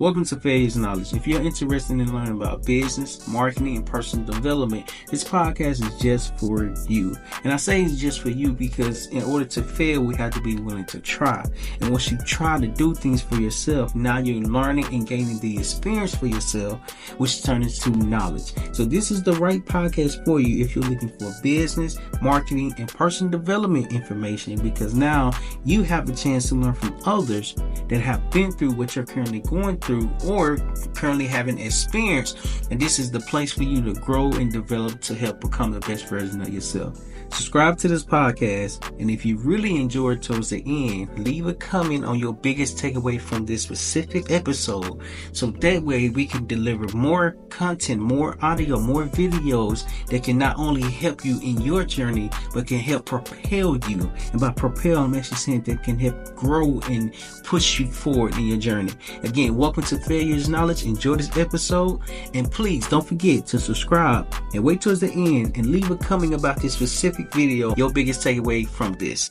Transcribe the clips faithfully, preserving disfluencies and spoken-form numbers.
Welcome to Failure's Knowledge. If you're interested in learning about business, marketing, and personal development, this podcast is just for you. And I say it's just for you because in order to fail, we have to be willing to try. And once you try to do things for yourself, now you're learning and gaining the experience for yourself, which turns into knowledge. So this is the right podcast for you if you're looking for business, marketing, and personal development information, because now you have the chance to learn from others that have been through what you're currently going through or currently having experience, and this is the place for you to grow and develop to help become the best version of yourself. Subscribe to this podcast, and if you really enjoyed towards the end, leave a comment on your biggest takeaway from this specific episode, so that way we can deliver more content, more audio, more videos that can not only help you in your journey, but can help propel you. And by propel, I'm actually saying that can help grow and push you forward in your journey. Again, welcome to Failure's Knowledge. Enjoy this episode, and please don't forget to subscribe and wait towards the end and leave a comment about this specific video, your biggest takeaway from this.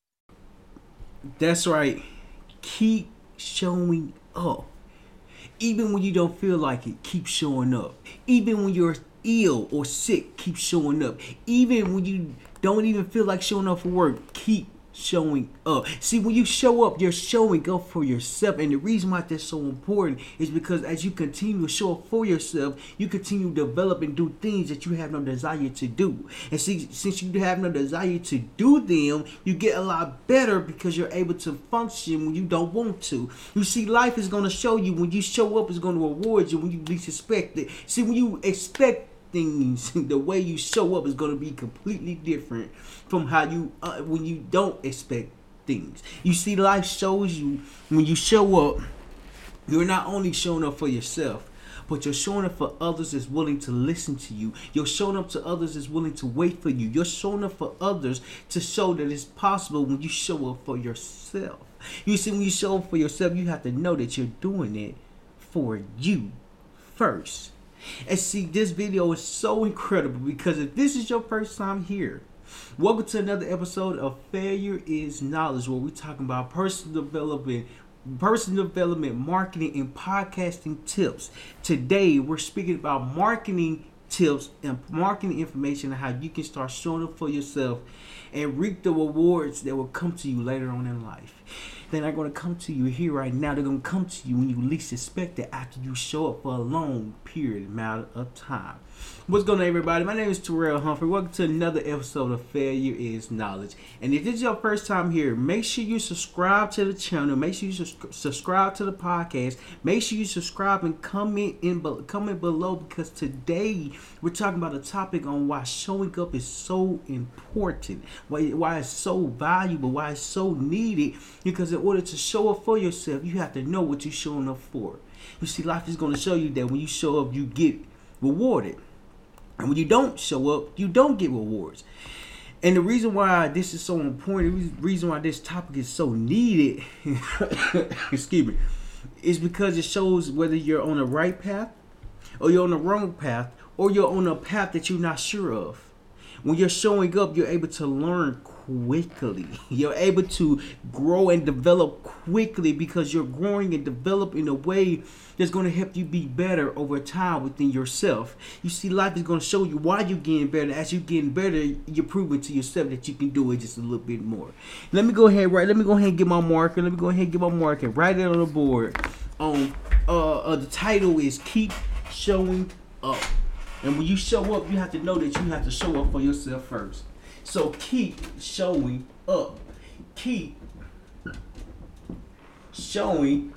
That's right. Keep showing up. Even when you don't feel like it, keep showing up. Even when you're ill or sick, keep showing up. Even when you don't even feel like showing up for work, keep showing up. See, when you show up, you're showing up for yourself. And the reason why that's so important is because as you continue to show up for yourself, you continue to develop and do things that you have no desire to do. And see, since you have no desire to do them, you get a lot better because you're able to function when you don't want to. You see, life is going to show you when you show up, is going to reward you when you least expect it. See, when you expect things, the way you show up is going to be completely different from how you uh, when you don't expect things. You see, life shows you when you show up, you're not only showing up for yourself, but you're showing up for others that's willing to listen to you. You're showing up to others that's willing to wait for you. You're showing up for others to show that it's possible when you show up for yourself. You see, when you show up for yourself, you have to know that you're doing it for you first. And see, this video is so incredible because if this is your first time here, welcome to another episode of Failure is Knowledge, where we're talking about personal development, personal development, marketing, and podcasting tips. Today, we're speaking about marketing tips and marketing information and how you can start showing up for yourself and reap the rewards that will come to you later on in life. They're not going to come to you here right now. They're going to come to you when you least expect it after you show up for a long period amount of time. What's going on, everybody? My name is Terrell Humphrey. Welcome to another episode of Failure is Knowledge. And if this is your first time here, make sure you subscribe to the channel. Make sure you sus- subscribe to the podcast. Make sure you subscribe and comment in be- comment below, because today we're talking about a topic on why showing up is so important, why, why it's so valuable, why it's so needed. Because in order to show up for yourself, you have to know what you're showing up for. You see, life is going to show you that when you show up, you get rewarded. And when you don't show up, you don't get rewards. And the reason why this is so important, the reason why this topic is so needed, excuse me, is because it shows whether you're on the right path or you're on the wrong path or you're on a path that you're not sure of. When you're showing up, you're able to learn quickly. You're able to grow and develop quickly because you're growing and developing in a way that's going to help you be better over time within yourself. You see, life is going to show you why you're getting better. As you're getting better, you're proving to yourself that you can do it just a little bit more. Let me go ahead, right? Let me go ahead and get my marker. Let me go ahead and get my marker. Write it on the board. Um, uh, uh, the title is Keep Showing Up. And when you show up, you have to know that you have to show up for yourself first. So keep showing up. Keep showing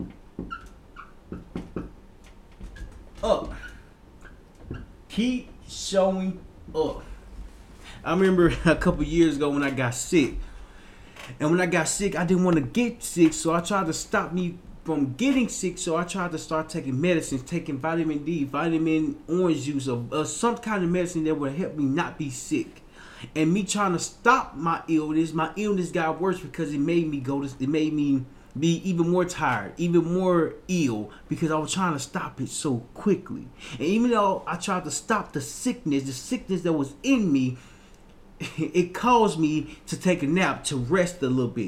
up. Keep showing up. I remember a couple years ago when I got sick. And when I got sick, I didn't want to get sick, so I tried to stop me from getting sick. So I tried to start taking medicines, taking vitamin D, vitamin orange juice, or, or some kind of medicine that would help me not be sick. And me trying to stop my illness, my illness got worse because it made me go to, it made me be even more tired, even more ill, because I was trying to stop it so quickly. And even though I tried to stop the sickness, the sickness that was in me, it caused me to take a nap, to rest a little bit.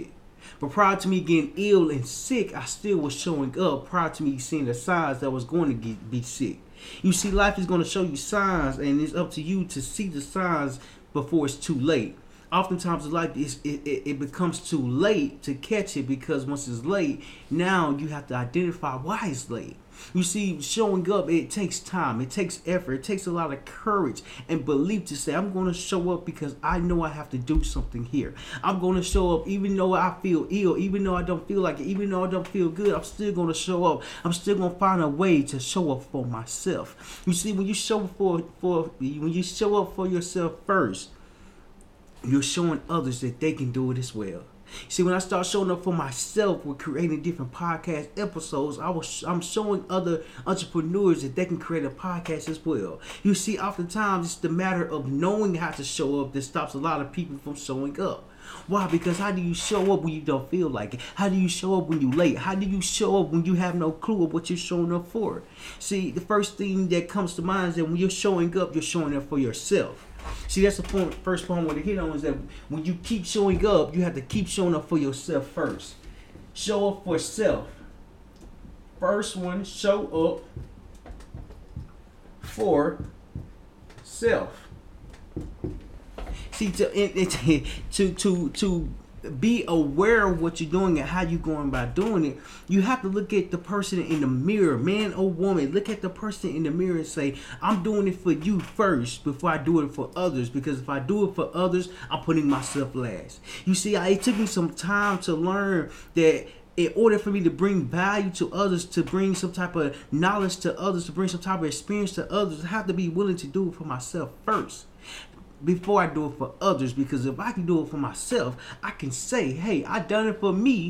But prior to me getting ill and sick, I still was showing up prior to me seeing the signs that I was going to get, be sick. You see, life is going to show you signs, and it's up to you to see the signs before it's too late. Oftentimes in life, it's, it, it, it becomes too late to catch it, because once it's late, now you have to identify why it's late. You see, showing up, it takes time, it takes effort, it takes a lot of courage and belief to say, I'm going to show up because I know I have to do something here. I'm going to show up even though I feel ill, even though I don't feel like it, even though I don't feel good, I'm still going to show up. I'm still going to find a way to show up for myself. You see, when you show up for, for when you show up for yourself first, you're showing others that they can do it as well. See, when I start showing up for myself with creating different podcast episodes, I was I'm showing other entrepreneurs that they can create a podcast as well. You see, oftentimes it's the matter of knowing how to show up that stops a lot of people from showing up. Why? Because how do you show up when you don't feel like it? How do you show up when you're late? How do you show up when you have no clue of what you're showing up for? See, the first thing that comes to mind is that when you're showing up, you're showing up for yourself. See, that's the point, first point I want to hit on, is that when you keep showing up, you have to keep showing up for yourself first. Show up for self. First one, show up for self. See, to it, it, to to to be aware of what you're doing and how you're going about doing it, you have to look at the person in the mirror, man or woman. Look at the person in the mirror and say, I'm doing it for you first before I do it for others, because if I do it for others, I'm putting myself last. You see, I, it took me some time to learn that in order for me to bring value to others, to bring some type of knowledge to others, to bring some type of experience to others, I have to be willing to do it for myself first before I do it for others. Because if I can do it for myself, I can say, hey, I done it for me,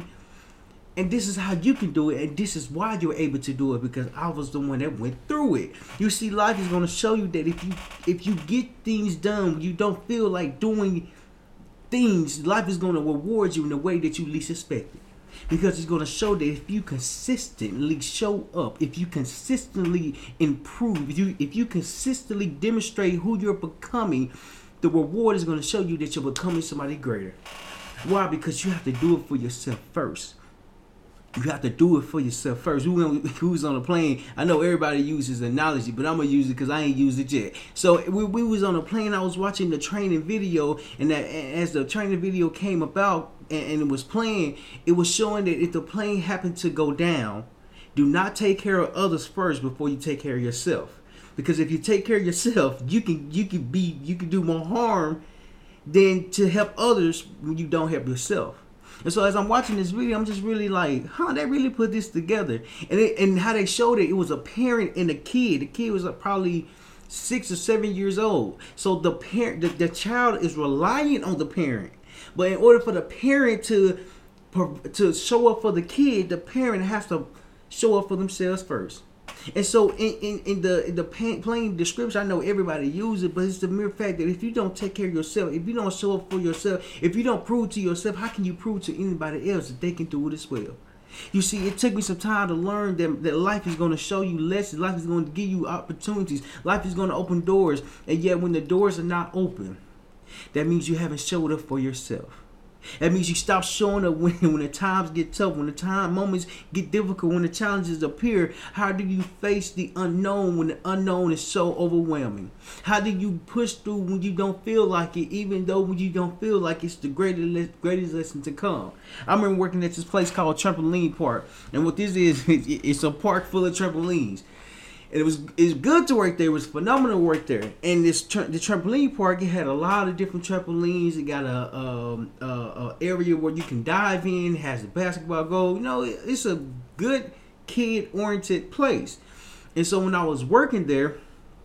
and this is how you can do it, and this is why you're able to do it, because I was the one that went through it. You see, life is going to show you that if you if you get things done when you don't feel like doing things, life is going to reward you in the way that you least expect it. Because it's going to show that if you consistently show up, if you consistently improve, if you if you consistently demonstrate who you're becoming, the reward is going to show you that you're becoming somebody greater. Why? Because you have to do it for yourself first. You have to do it for yourself first. Who, who's on a plane? I know everybody uses analogy, but I'm going to use it because I ain't used it yet. So we, we was on a plane. I was watching the training video, and that as the training video came about and, and it was playing, it was showing that if the plane happened to go down, do not take care of others first before you take care of yourself. Because if you take care of yourself, you can you can be you can do more harm than to help others when you don't help yourself. And so as I'm watching this video, I'm just really like, huh, they really put this together. And it, and how they showed it, it was a parent and a kid. The kid was probably six or seven years old. So the parent, the, the child is relying on the parent. But in order for the parent to to show up for the kid, the parent has to show up for themselves first. And so in, in, in the in the plain description, I know everybody uses it, but it's the mere fact that if you don't take care of yourself, if you don't show up for yourself, if you don't prove to yourself, how can you prove to anybody else that they can do it as well? You see, it took me some time to learn that, that life is going to show you lessons. Life is going to give you opportunities. Life is going to open doors. And yet when the doors are not open, that means you haven't showed up for yourself. That means you stop showing up when, when the times get tough, when the time moments get difficult, when the challenges appear. How do you face the unknown when the unknown is so overwhelming? How do you push through when you don't feel like it, even though when you don't feel like it's the greatest, greatest lesson to come? I remember working at this place called Trampoline Park. And what this is, it's a park full of trampolines. And it was it's good to work there. It was phenomenal work there. And this tra- the trampoline park, it had a lot of different trampolines. It got a, um, a, a area where you can dive in. It has a basketball goal. You know, it, it's a good kid-oriented place. And so when I was working there,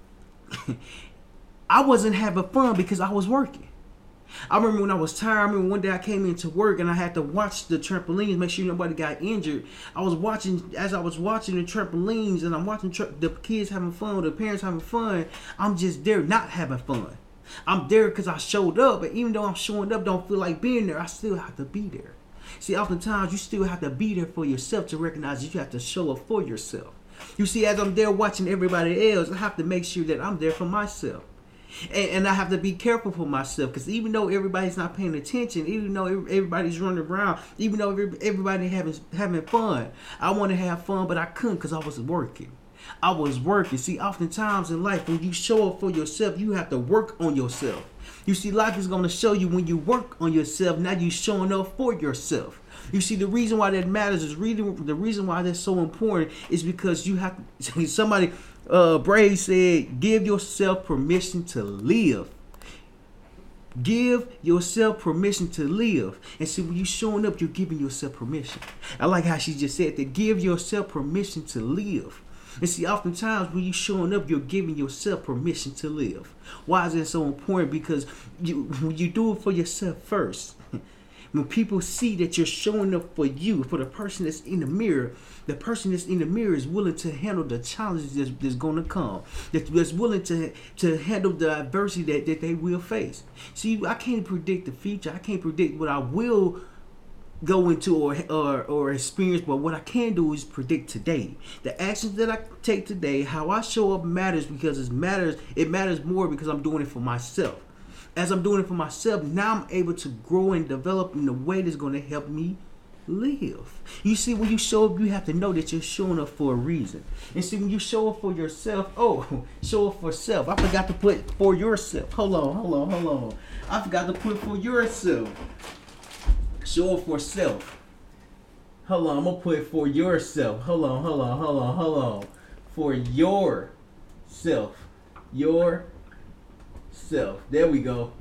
I wasn't having fun because I was working. I remember when I was tired, I remember one day I came into work and I had to watch the trampolines, make sure nobody got injured. I was watching, as I was watching the trampolines and I'm watching tra- the kids having fun, the parents having fun, I'm just there not having fun. I'm there because I showed up, but even though I'm showing up, don't feel like being there, I still have to be there. See, oftentimes you still have to be there for yourself to recognize that you have to show up for yourself. You see, as I'm there watching everybody else, I have to make sure that I'm there for myself. And, and I have to be careful for myself, because even though everybody's not paying attention, even though everybody's running around, even though everybody having having fun, I want to have fun, but I couldn't because I was working. I was working. See, oftentimes in life, when you show up for yourself, you have to work on yourself. You see, life is going to show you when you work on yourself, now you're showing up for yourself. You see, the reason why that matters is really the reason why that's so important is because you have to, somebody, uh, Brave said, give yourself permission to live. Give yourself permission to live. And see, when you're showing up, you're giving yourself permission. I like how she just said that, give yourself permission to live. And see, oftentimes when you're showing up, you're giving yourself permission to live. Why is that so important? Because you, when you do it for yourself first, when people see that you're showing up for you, for the person that's in the mirror, the person that's in the mirror is willing to handle the challenges that's, that's going to come, that, that's willing to, to handle the adversity that, that they will face. See, I can't predict the future. I can't predict what I will go into or, or or experience, but what I can do is predict today. The actions that I take today, how I show up matters, because it matters it matters more because I'm doing it for myself. As I'm doing it for myself, now I'm able to grow and develop in a way that's going to help me live. You see, when you show up, you have to know that you're showing up for a reason. And see, when you show up for yourself, oh, show up for self. I forgot to put for yourself. Hold on, hold on, hold on. I forgot to put for yourself. Show up for self. Hold on, I'm gonna put for yourself. Hold on, hold on, hold on, hold on. For yourself. Your self. There we go.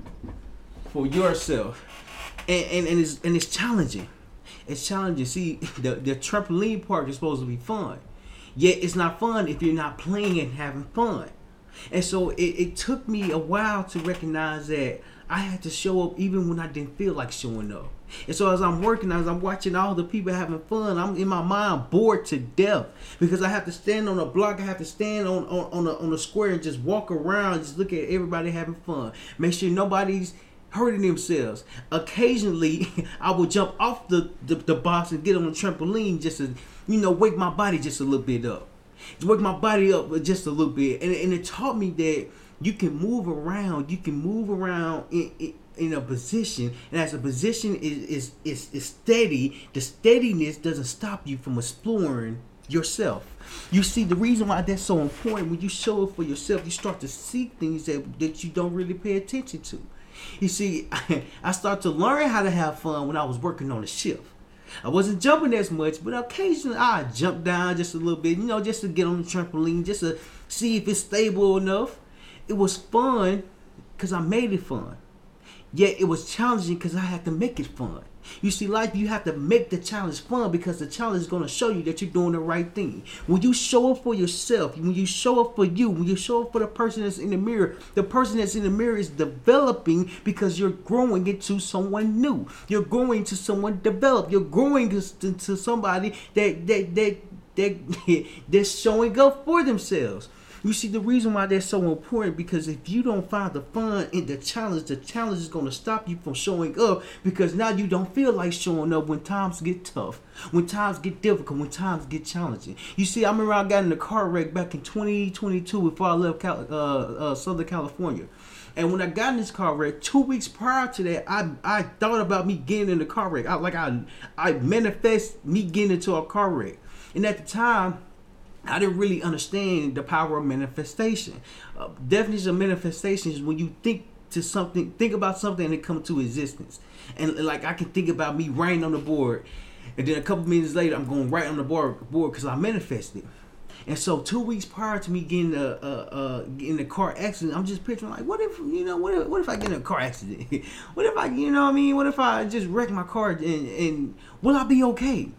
For yourself. And and, and it's and it's challenging. It's challenging. See, the, the trampoline park is supposed to be fun. Yet it's not fun if you're not playing and having fun. And so it, it took me a while to recognize that I had to show up even when I didn't feel like showing up. And so as I'm working, as I'm watching all the people having fun, I'm in my mind bored to death, because I have to stand on a block, I have to stand on on on a, on a square and just walk around, just look at everybody having fun, make sure nobody's hurting themselves. Occasionally, I will jump off the, the, the box and get on the trampoline just to, you know, wake my body just a little bit up. To wake my body up just a little bit. And, and it taught me that you can move around, you can move around in, in in a position, and as a position is, is is is steady, the steadiness doesn't stop you from exploring yourself. You see, the reason why that's so important, when you show up for yourself, you start to see things that, that you don't really pay attention to. You see, I, I started to learn how to have fun when I was working on a shift. I wasn't jumping as much, but occasionally I jump down just a little bit, you know, just to get on the trampoline, just to see if it's stable enough. It was fun because I made it fun. Yet it was challenging because I had to make it fun. You see, life, you have to make the challenge fun, because the challenge is going to show you that you're doing the right thing. When you show up for yourself, when you show up for you, when you show up for the person that's in the mirror, the person that's in the mirror is developing because you're growing into someone new. You're growing to someone developed. You're growing into somebody that that that that that's showing up for themselves. You see, the reason why that's so important, because if you don't find the fun in the challenge, the challenge is going to stop you from showing up, because now you don't feel like showing up when times get tough, when times get difficult, when times get challenging. You see, I remember I got in a car wreck back in twenty twenty-two before I left Cal- uh, uh, Southern California. And when I got in this car wreck, two weeks prior to that, I I thought about me getting in the car wreck. I, like I, I manifest me getting into a car wreck. And at the time, I didn't really understand the power of manifestation. Uh, definition of manifestation is when you think to something, think about something and it comes to existence. And like, I can think about me writing on the board, and then a couple minutes later, I'm going right on the board board because I manifested. And so two weeks prior to me getting a, a, a in a car accident, I'm just picturing like, what if, you know, what if, what if I get in a car accident? What if I, you know what I mean? What if I just wreck my car, and, and will I be okay?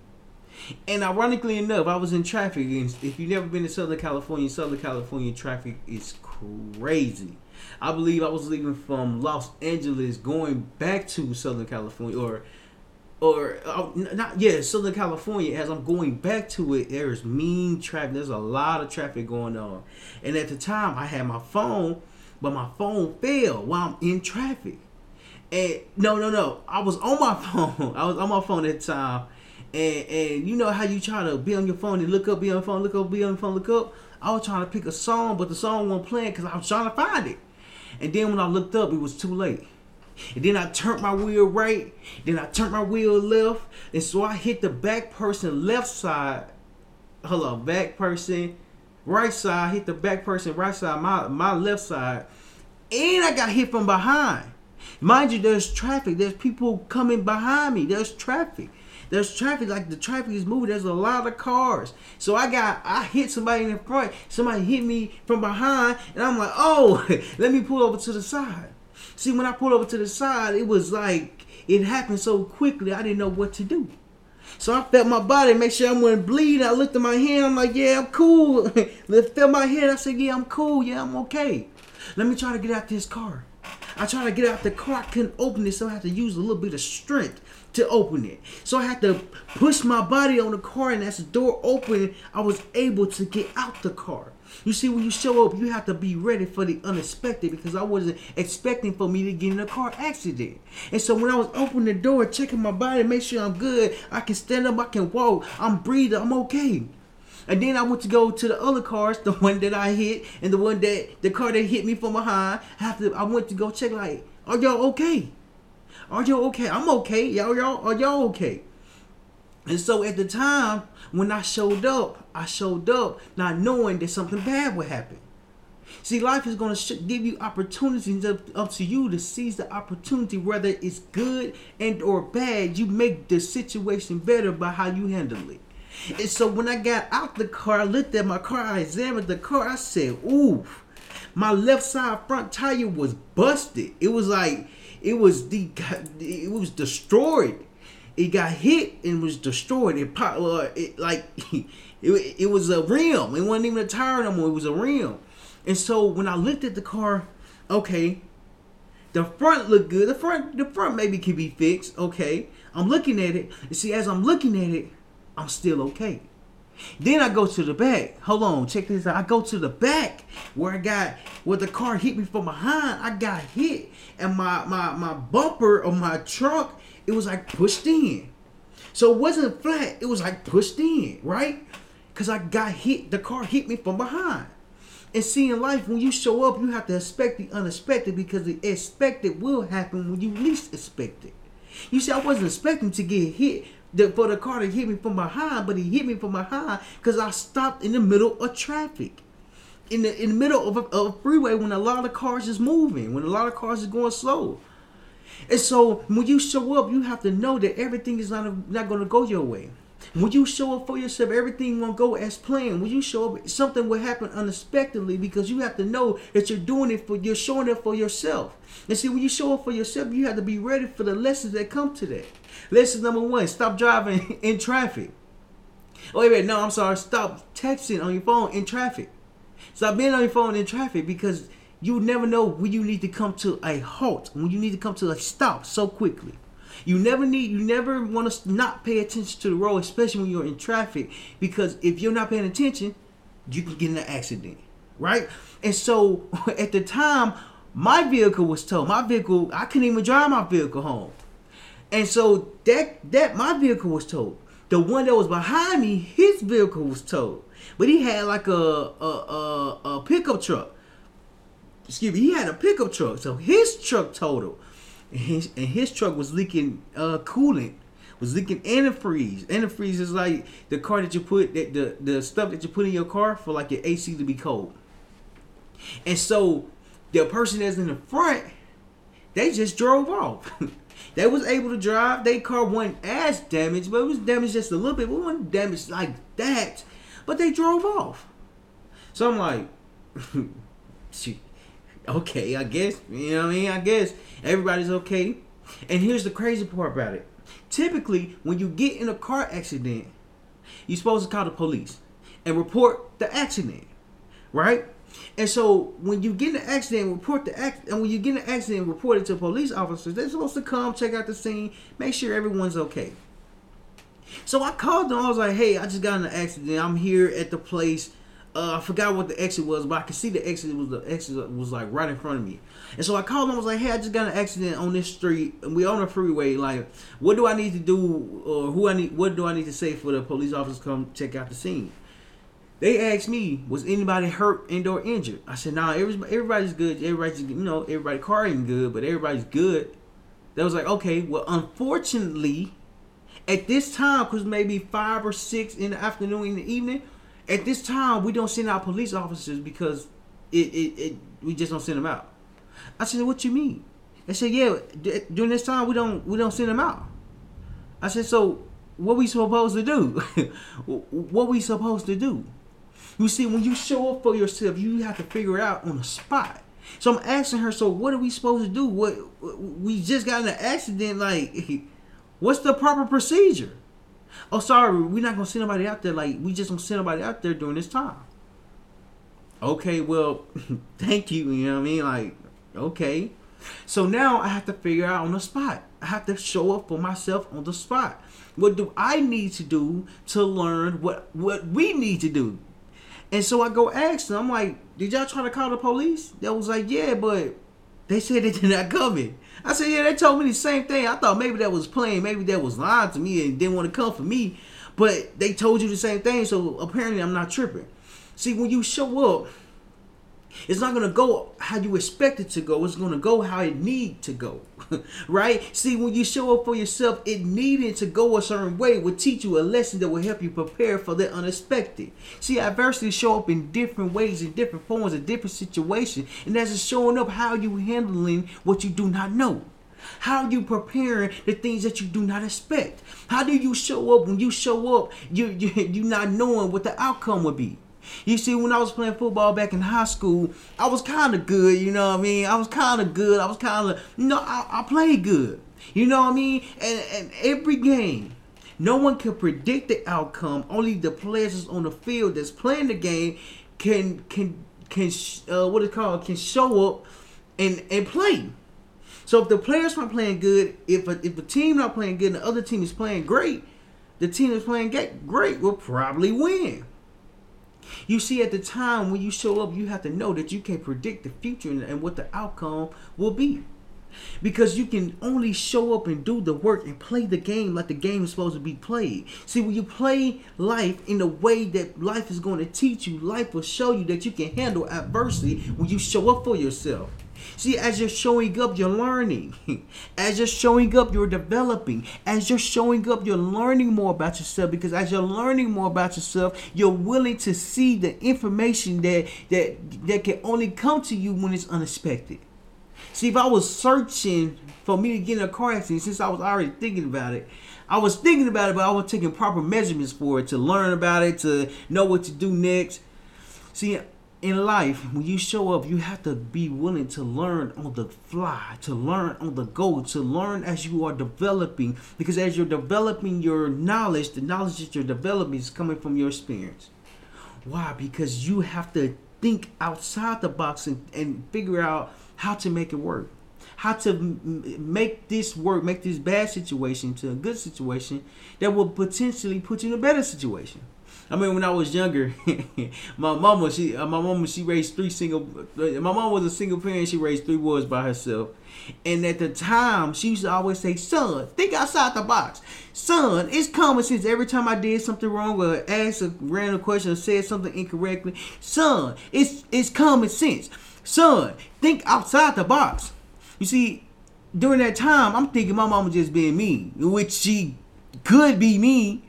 And ironically enough, I was in traffic, and if you've never been to Southern California, Southern California traffic is crazy. I believe I was leaving from Los Angeles going back to Southern California, or or uh, not yeah, Southern California. As I'm going back to it, there's mean traffic. There's a lot of traffic going on. And at the time, I had my phone, but my phone fell while I'm in traffic. And no, no, no. I was on my phone. I was on my phone at the time. And and you know how you try to be on your phone and look up, be on the phone, look up, be on the phone, look up. I was trying to pick a song, but the song wasn't playing because I was trying to find it. And then when I looked up, it was too late. And then I turned my wheel right. Then I turned my wheel left. And so I hit the back person left side. Hold on, back person right side. Hit the back person right side, my, my left side. And I got hit from behind. Mind you, there's traffic. There's people coming behind me. There's traffic. There's traffic, like the traffic is moving. There's a lot of cars. So I got, I hit somebody in the front. Somebody hit me from behind. And I'm like, oh, let me pull over to the side. See, when I pulled over to the side, it was like, it happened so quickly, I didn't know what to do. So I felt my body, make sure I wasn't bleeding. I looked at my hand. I'm like, yeah, I'm cool. I felt my head. I said, yeah, I'm cool. Yeah, I'm okay. Let me try to get out this car. I tried to get out the car. I couldn't open it, so I had to use a little bit of strength to open it. So I had to push my body on the car, and as the door opened, I was able to get out the car. You see, when you show up, you have to be ready for the unexpected, because I wasn't expecting for me to get in a car accident. And so when I was opening the door, checking my body, make sure I'm good, I can stand up, I can walk, I'm breathing, I'm okay. And then I went to go to the other cars, the one that I hit and the one that, the car that hit me from behind. I, have to, I went to go check, like, are y'all okay? Are y'all okay? I'm okay. Y'all, y'all, are y'all okay? And so at the time, when I showed up, I showed up not knowing that something bad would happen. See, life is going to sh- give you opportunities up, up to you to seize the opportunity, whether it's good and or bad. You make the situation better by how you handle it. And so when I got out the car, I looked at my car, I examined the car, I said, ooh, my left side front tire was busted. It was like, it was the, it was destroyed. It got hit and was destroyed. It, uh, it like, it, it was a rim. It wasn't even a tire no more. It was a rim. And so when I looked at the car, okay, the front looked good. The front, the front maybe can be fixed. Okay, I'm looking at it. You see, as I'm looking at it, I'm still okay. Then I go to the back. Hold on, check this out. I go to the back where I got, where the car hit me from behind. I got hit, and my my my bumper of my trunk, it was like pushed in. So it wasn't flat. It was like pushed in, right? Because I got hit. The car hit me from behind. And see, in life, when you show up, you have to expect the unexpected, because the expected will happen when you least expect it. You see, I wasn't expecting to get hit. The, for the car to hit me from behind, but he hit me from behind because I stopped in the middle of traffic, in the in the middle of a, of a freeway when a lot of cars is moving, when a lot of cars is going slow. And so when you show up, you have to know that everything is not not going to go your way. When you show up for yourself, everything won't go as planned. When you show up, something will happen unexpectedly, because you have to know that you're doing it for, you're showing up for yourself. And see, when you show up for yourself, you have to be ready for the lessons that come to that. Lesson number one, stop driving in traffic. Oh, wait, wait, no, I'm sorry. Stop texting on your phone in traffic. Stop being on your phone in traffic, because you never know when you need to come to a halt, when you need to come to a stop so quickly. You never need, you never want to not pay attention to the road, especially when you're in traffic, because if you're not paying attention, you can get in an accident, right? And so at the time, my vehicle was towed. My vehicle, I couldn't even drive my vehicle home. And so that, that my vehicle was towed. The one that was behind me, his vehicle was towed. But he had like a, a, a, a pickup truck. Excuse me, he had a pickup truck. So his truck totaled. And his, and his truck was leaking uh, coolant, was leaking antifreeze. Antifreeze is like the car that you put, that the, the stuff that you put in your car for like your A C to be cold. And so the person that's in the front, they just drove off. They was able to drive. Their car wasn't as damaged, but it was damaged just a little bit. But it wasn't damaged like that. But they drove off. So I'm like, shoot. Okay, I guess, you know what I mean? I guess everybody's okay. And here's the crazy part about it. Typically, when you get in a car accident, you're supposed to call the police and report the accident, right? And so when you get in an accident, report the accident, and when you get in an accident, report it to police officers. They're supposed to come, check out the scene, make sure everyone's okay. So I called them. I was like, hey, I just got in an accident. I'm here at the place. Uh, I forgot what the exit was, but I could see the exit was the exit was like right in front of me. And so I called them. I was like, "Hey, I just got an accident on this street, and we on a freeway. Like, what do I need to do, or who I need? What do I need to say for the police officers to come check out the scene?" They asked me, was anybody hurt and or injured? I said, nah, everybody, everybody's good. Everybody's, you know, everybody car ain't good, but everybody's good. They was like, okay, well, unfortunately, at this time, because maybe five or six in the afternoon, in the evening, at this time, we don't send out police officers because it, it, it we just don't send them out. I said, what you mean? They said, yeah, d- during this time, we don't we don't send them out. I said, so what we supposed to do? What we supposed to do? You see, when you show up for yourself, you have to figure it out on the spot. So I'm asking her, so what are we supposed to do? What we just got in an accident, like, what's the proper procedure? Oh, sorry, we're not gonna send nobody out there. Like, we just don't send nobody out there during this time. Okay, well, thank you. You know what I mean? Like, okay. So now I have to figure out on the spot. I have to show up for myself on the spot. What do I need to do to learn what what we need to do? And so I go ask them, I'm like, did y'all try to call the police? They was like, yeah, but they said they did not come in. I said, yeah, they told me the same thing. I thought maybe that was playing. Maybe that was lying to me and didn't want to come for me. But they told you the same thing, so apparently I'm not tripping. See, when you show up, it's not going to go how you expect it to go. It's going to go how it need to go, right? See, when you show up for yourself, it needed to go a certain way will teach you a lesson that will help you prepare for the unexpected. See, adversity show up in different ways, in different forms, in different situations. And that's just showing up how you handling what you do not know. How you preparing the things that you do not expect. How do you show up when you show up, you, you, you not knowing what the outcome will be. You see, when I was playing football back in high school, I was kind of good, you know what I mean? I was kind of good. I was kind of, you know, I, I played good. You know what I mean? And, and every game, no one can predict the outcome. Only the players on the field that's playing the game can, can, can uh, what it called, can show up and, and play. So if the players not playing good, if a, if a team not playing good and the other team is playing great, the team that's playing great will probably win. You see, at the time when you show up, you have to know that you can predict the future and, and what the outcome will be. Because you can only show up and do the work and play the game like the game is supposed to be played. See, when you play life in the way that life is going to teach you, life will show you that you can handle adversity when you show up for yourself. See, as you're showing up, you're learning. As you're showing up, you're developing. As you're showing up, you're learning more about yourself. Because as you're learning more about yourself, you're willing to see the information that that that can only come to you when it's unexpected. See, if I was searching for me to get in a car accident, since I was already thinking about it, I was thinking about it, but I was taking proper measurements for it, to learn about it, to know what to do next. See, in life, when you show up, you have to be willing to learn on the fly, to learn on the go, to learn as you are developing. Because as you're developing your knowledge, the knowledge that you're developing is coming from your experience. Why? Because you have to think outside the box and, and figure out how to make it work. How to m- make this work, make this bad situation to a good situation that will potentially put you in a better situation. I mean, when I was younger, my mama, she, uh, my mama, she raised three single. Uh, my mom was a single parent. She raised three boys by herself, and at the time, she used to always say, "Son, think outside the box. Son, it's common sense." Every time I did something wrong or asked a random question or said something incorrectly, son, it's it's common sense. Son, think outside the box. You see, during that time, I'm thinking my mama just being mean, which she could be mean.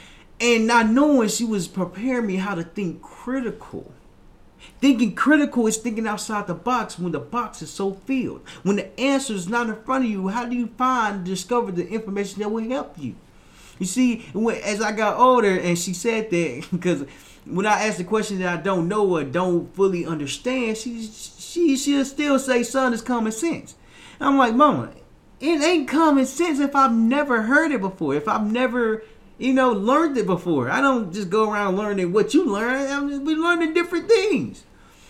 And not knowing, she was preparing me how to think critical. Thinking critical is thinking outside the box when the box is so filled. When the answer is not in front of you, how do you find, discover the information that will help you? You see, when, as I got older, and she said that, because when I ask the question that I don't know or don't fully understand, she she she'll still say, "Son, it's common sense." And I'm like, "Mama, it ain't common sense if I've never heard it before. If I've never, you know, learned it before. I don't just go around learning what you learn. I'm just be learning different things."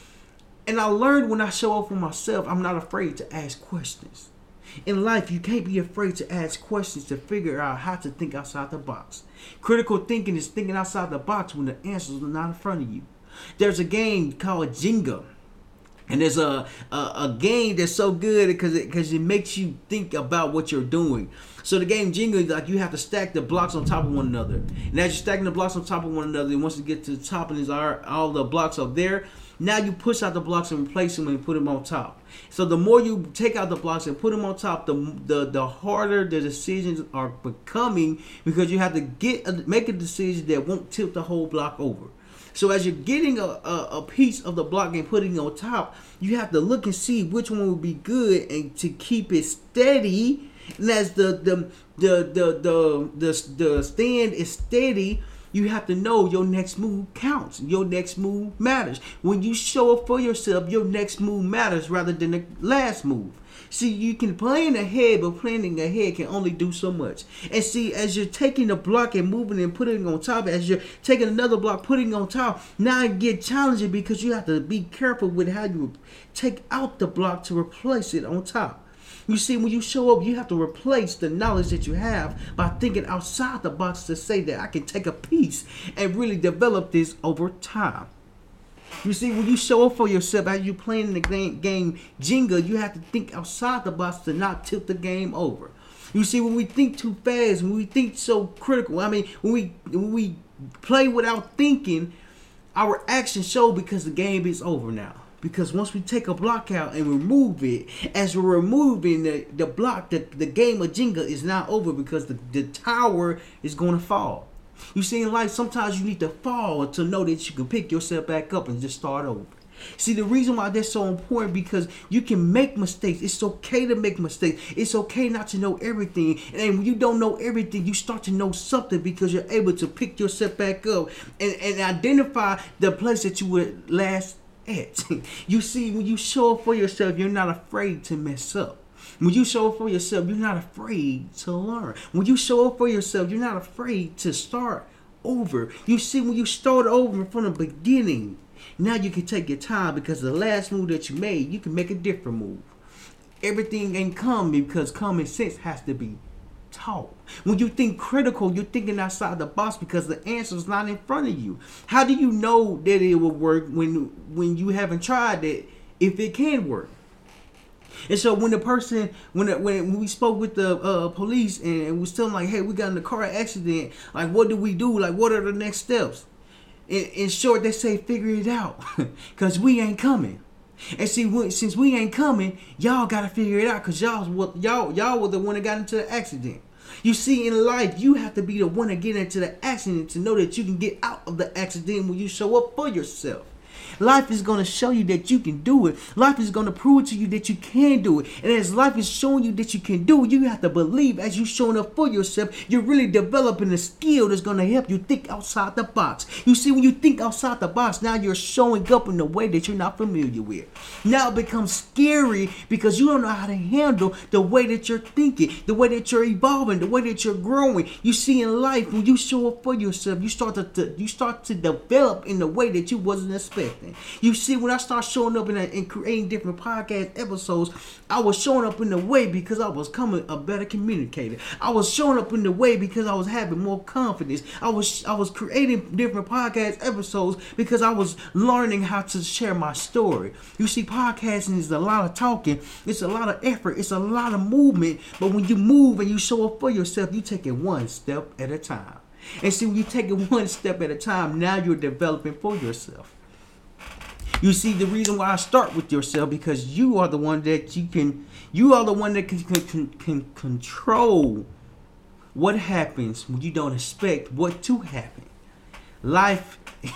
And I learned when I show up for myself, I'm not afraid to ask questions. In life, you can't be afraid to ask questions to figure out how to think outside the box. Critical thinking is thinking outside the box when the answers are not in front of you. There's a game called Jenga. And there's a, a a game that's so good because it because it makes you think about what you're doing. So the game Jenga, like you have to stack the blocks on top of one another. And as you're stacking the blocks on top of one another, and once you get to the top and there's all, all the blocks up there, now you push out the blocks and replace them and put them on top. So the more you take out the blocks and put them on top, the the, the harder the decisions are becoming because you have to get a, make a decision that won't tilt the whole block over. So as you're getting a, a, a piece of the block and putting it on top, you have to look and see which one would be good and to keep it steady. And as the the the the the the, the stand is steady, you have to know your next move counts. Your next move matters. When you show up for yourself, your next move matters rather than the last move. See, you can plan ahead, but planning ahead can only do so much. And see, as you're taking the block and moving and putting it on top, as you're taking another block, putting it on top, now it gets challenging because you have to be careful with how you take out the block to replace it on top. You see, when you show up, you have to replace the knowledge that you have by thinking outside the box to say that I can take a piece and really develop this over time. You see, when you show up for yourself as you playing the game, game Jenga, you have to think outside the box to not tilt the game over. You see, when we think too fast, when we think so critical, I mean, when we when we play without thinking, our actions show because the game is over now. Because once we take a block out and remove it, as we're removing the, the block, the, the game of Jenga is now over because the, the tower is going to fall. You see, in life, sometimes you need to fall to know that you can pick yourself back up and just start over. See, the reason why that's so important because you can make mistakes. It's okay to make mistakes. It's okay not to know everything. And when you don't know everything, you start to know something because you're able to pick yourself back up and, and identify the place that you were last at. You see, when you show up for yourself, you're not afraid to mess up. When you show up for yourself, you're not afraid to learn. When you show up for yourself, you're not afraid to start over. You see, when you start over from the beginning, now you can take your time because the last move that you made, you can make a different move. Everything ain't coming because common sense has to be taught. When you think critical, you're thinking outside the box because the answer's not in front of you. How do you know that it will work when when you haven't tried it, if it can work? And so when the person, when the, when we spoke with the uh, police and, and we was telling like, hey, we got in a car accident, like what do we do? Like what are the next steps? In, in short, they say figure it out because we ain't coming. And see, when, since we ain't coming, y'all gotta figure it out because y'all what y'all y'all were the one that got into the accident. You see, in life, you have to be the one to get into the accident to know that you can get out of the accident when you show up for yourself. Life is going to show you that you can do it. Life is going to prove to you that you can do it. And as life is showing you that you can do it, you have to believe as you're showing up for yourself, you're really developing a skill that's going to help you think outside the box. You see, when you think outside the box, now you're showing up in a way that you're not familiar with. Now it becomes scary because you don't know how to handle the way that you're thinking, the way that you're evolving, the way that you're growing. You see, in life, when you show up for yourself, you start to, to you start to develop in a way that you wasn't expecting. You see, when I start showing up in a, and creating different podcast episodes, I was showing up in the way because I was becoming a better communicator. I was showing up in the way because I was having more confidence. I was I was creating different podcast episodes because I was learning how to share my story. You see, podcasting is a lot of talking. It's a lot of effort. It's a lot of movement. But when you move and you show up for yourself, you take it one step at a time. And see, when you take it one step at a time, now you're developing for yourself. You see, the reason why I start with yourself because you are the one that you can, you are the one that can, can, can control what happens when you don't expect what to happen. Life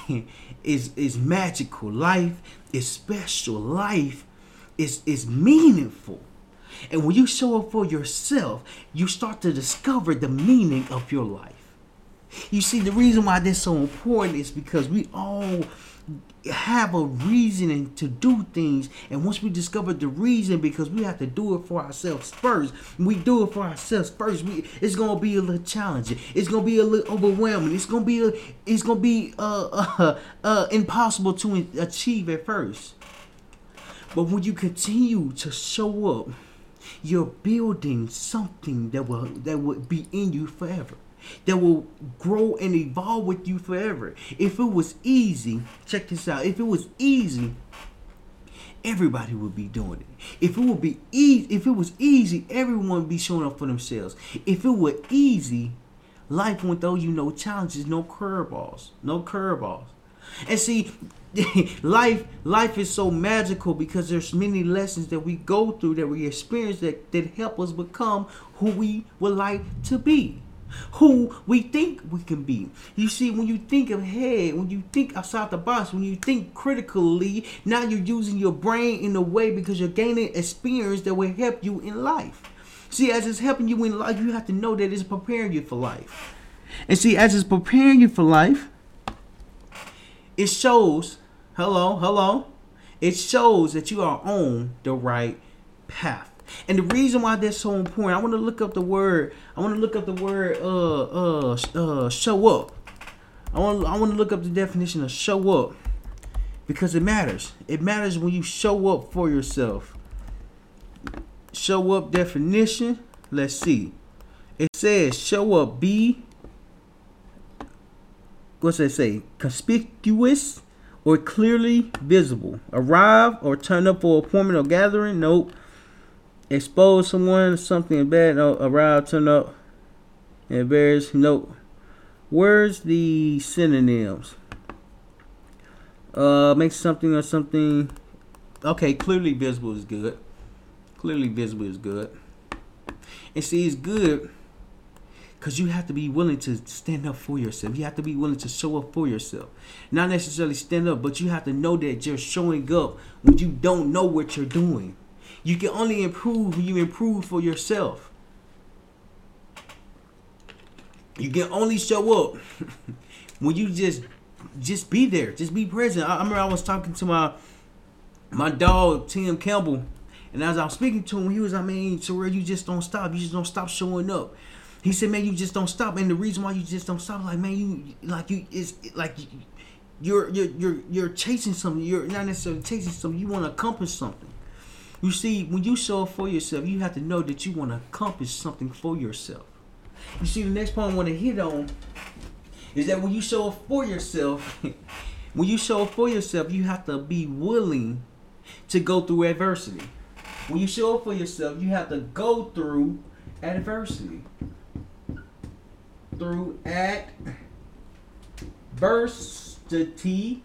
is is magical. Life is special. Life is is meaningful. And when you show up for yourself, you start to discover the meaning of your life. You see, the reason why this is so important is because we all have a reasoning to do things, and once we discover the reason, because we have to do it for ourselves first, we do it for ourselves first. We, it's gonna be a little challenging. It's gonna be a little overwhelming. It's gonna be a, it's gonna be uh, uh, uh, impossible to achieve at first. But when you continue to show up, you're building something that will that will be in you forever. That will grow and evolve with you forever. If it was easy, check this out. If it was easy, everybody would be doing it. If it would be easy, if it was easy, everyone would be showing up for themselves. If it were easy, life wouldn't throw you no challenges, no curveballs, no curveballs. And see, life life is so magical because there's many lessons that we go through, that we experience, that, that help us become who we would like to be, who we think we can be. You see, when you think ahead, when you think outside the box, when you think critically, now you're using your brain in a way because you're gaining experience that will help you in life. See, as it's helping you in life, you have to know that it's preparing you for life. And see, as it's preparing you for life, it shows, hello, hello, it shows that you are on the right path. And the reason why that's so important, I want to look up the word, I want to look up the word, uh, uh, uh, show up. I want, I want to look up the definition of show up because it matters. It matters when you show up for yourself. Show up definition, let's see. It says show up, be, what's that say? Conspicuous or clearly visible. Arrive or turn up for appointment or gathering. Nope. Expose someone, something bad. No. Arrive, turn up. Embarrass. Nope. Where's the synonyms? Uh, make something or something. Okay, clearly visible is good. Clearly visible is good. And see, it's good because you have to be willing to stand up for yourself. You have to be willing to show up for yourself. Not necessarily stand up, but you have to know that you're showing up when you don't know what you're doing. You can only improve when you improve for yourself. You can only show up when you just just be there. Just be present. I, I remember I was talking to my my dog, Tim Campbell, and as I was speaking to him, he was like, man, Terrell, you just don't stop. You just don't stop showing up. He said, man, you just don't stop. And the reason why you just don't stop, like, man, you like you it's like you, you're you're you're you're chasing something. You're not necessarily chasing something. You want to accomplish something. You see, when you show up for yourself, you have to know that you want to accomplish something for yourself. You see, the next point I want to hit on is that when you show up for yourself, when you show up for yourself, you have to be willing to go through adversity. When you show up for yourself, you have to go through adversity. Through adversity,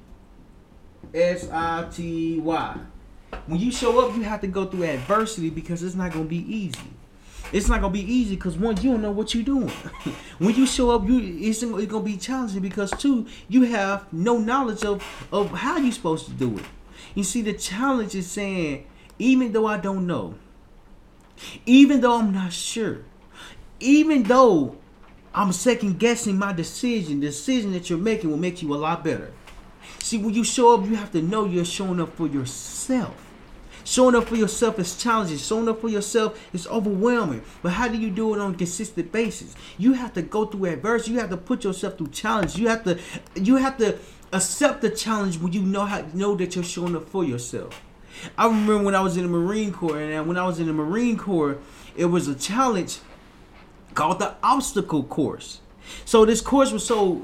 S I T Y. When you show up, you have to go through adversity because it's not going to be easy. It's not going to be easy because, one, you don't know what you're doing. When you show up, you it's, it's going to be challenging because, two, you have no knowledge of, of how you're supposed to do it. You see, the challenge is saying, even though I don't know, even though I'm not sure, even though I'm second guessing my decision, the decision that you're making will make you a lot better. See, when you show up, you have to know you're showing up for yourself. Showing up for yourself is challenging. Showing up for yourself is overwhelming. But how do you do it on a consistent basis? You have to go through adversity. You have to put yourself through challenge. You have to, you have to accept the challenge when you know how know that you're showing up for yourself. I remember when I was in the Marine Corps, and when I was in the Marine Corps, it was a challenge called the obstacle course. So this course was so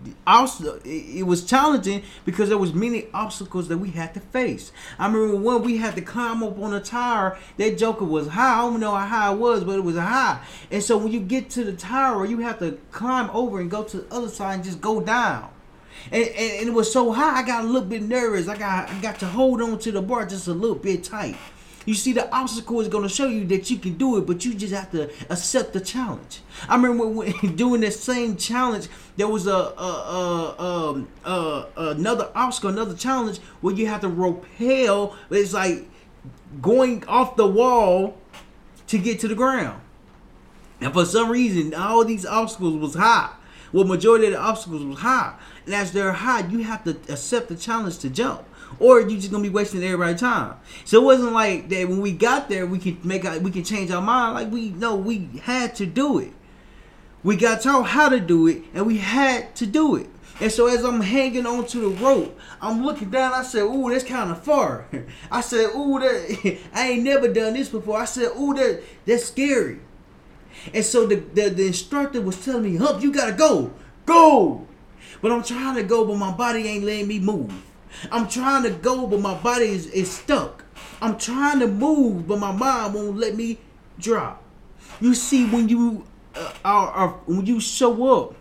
it was challenging because there was many obstacles that we had to face. I remember when we had to climb up on a tower. That joker was high. I don't know how high it was, but it was high. And so when you get to the tower, you have to climb over and go to the other side and just go down. And, and, and it was so high, I got a little bit nervous. I got I got to hold on to the bar just a little bit tight. You see, the obstacle is going to show you that you can do it, but you just have to accept the challenge. I remember when, doing that same challenge, there was a, a, a, a, a another obstacle, another challenge where you have to rappel. It's like going off the wall to get to the ground. And for some reason, all these obstacles was high. Well, majority of the obstacles was high. And as they're high, you have to accept the challenge to jump. Or you're just gonna be wasting everybody's time. So it wasn't like that when we got there we could make our, we could change our mind. Like we no, we had to do it. We got taught how to do it, and we had to do it. And so as I'm hanging onto the rope, I'm looking down. I said, "Ooh, that's kind of far." I said, "Ooh, that I ain't never done this before." I said, "Ooh, that that's scary." And so the the, the instructor was telling me, "Hump, you gotta go, go." But I'm trying to go, but my body ain't letting me move. I'm trying to go, but my body is, is stuck. I'm trying to move, but my mind won't let me drop. You see, when you uh, are, are when you show up,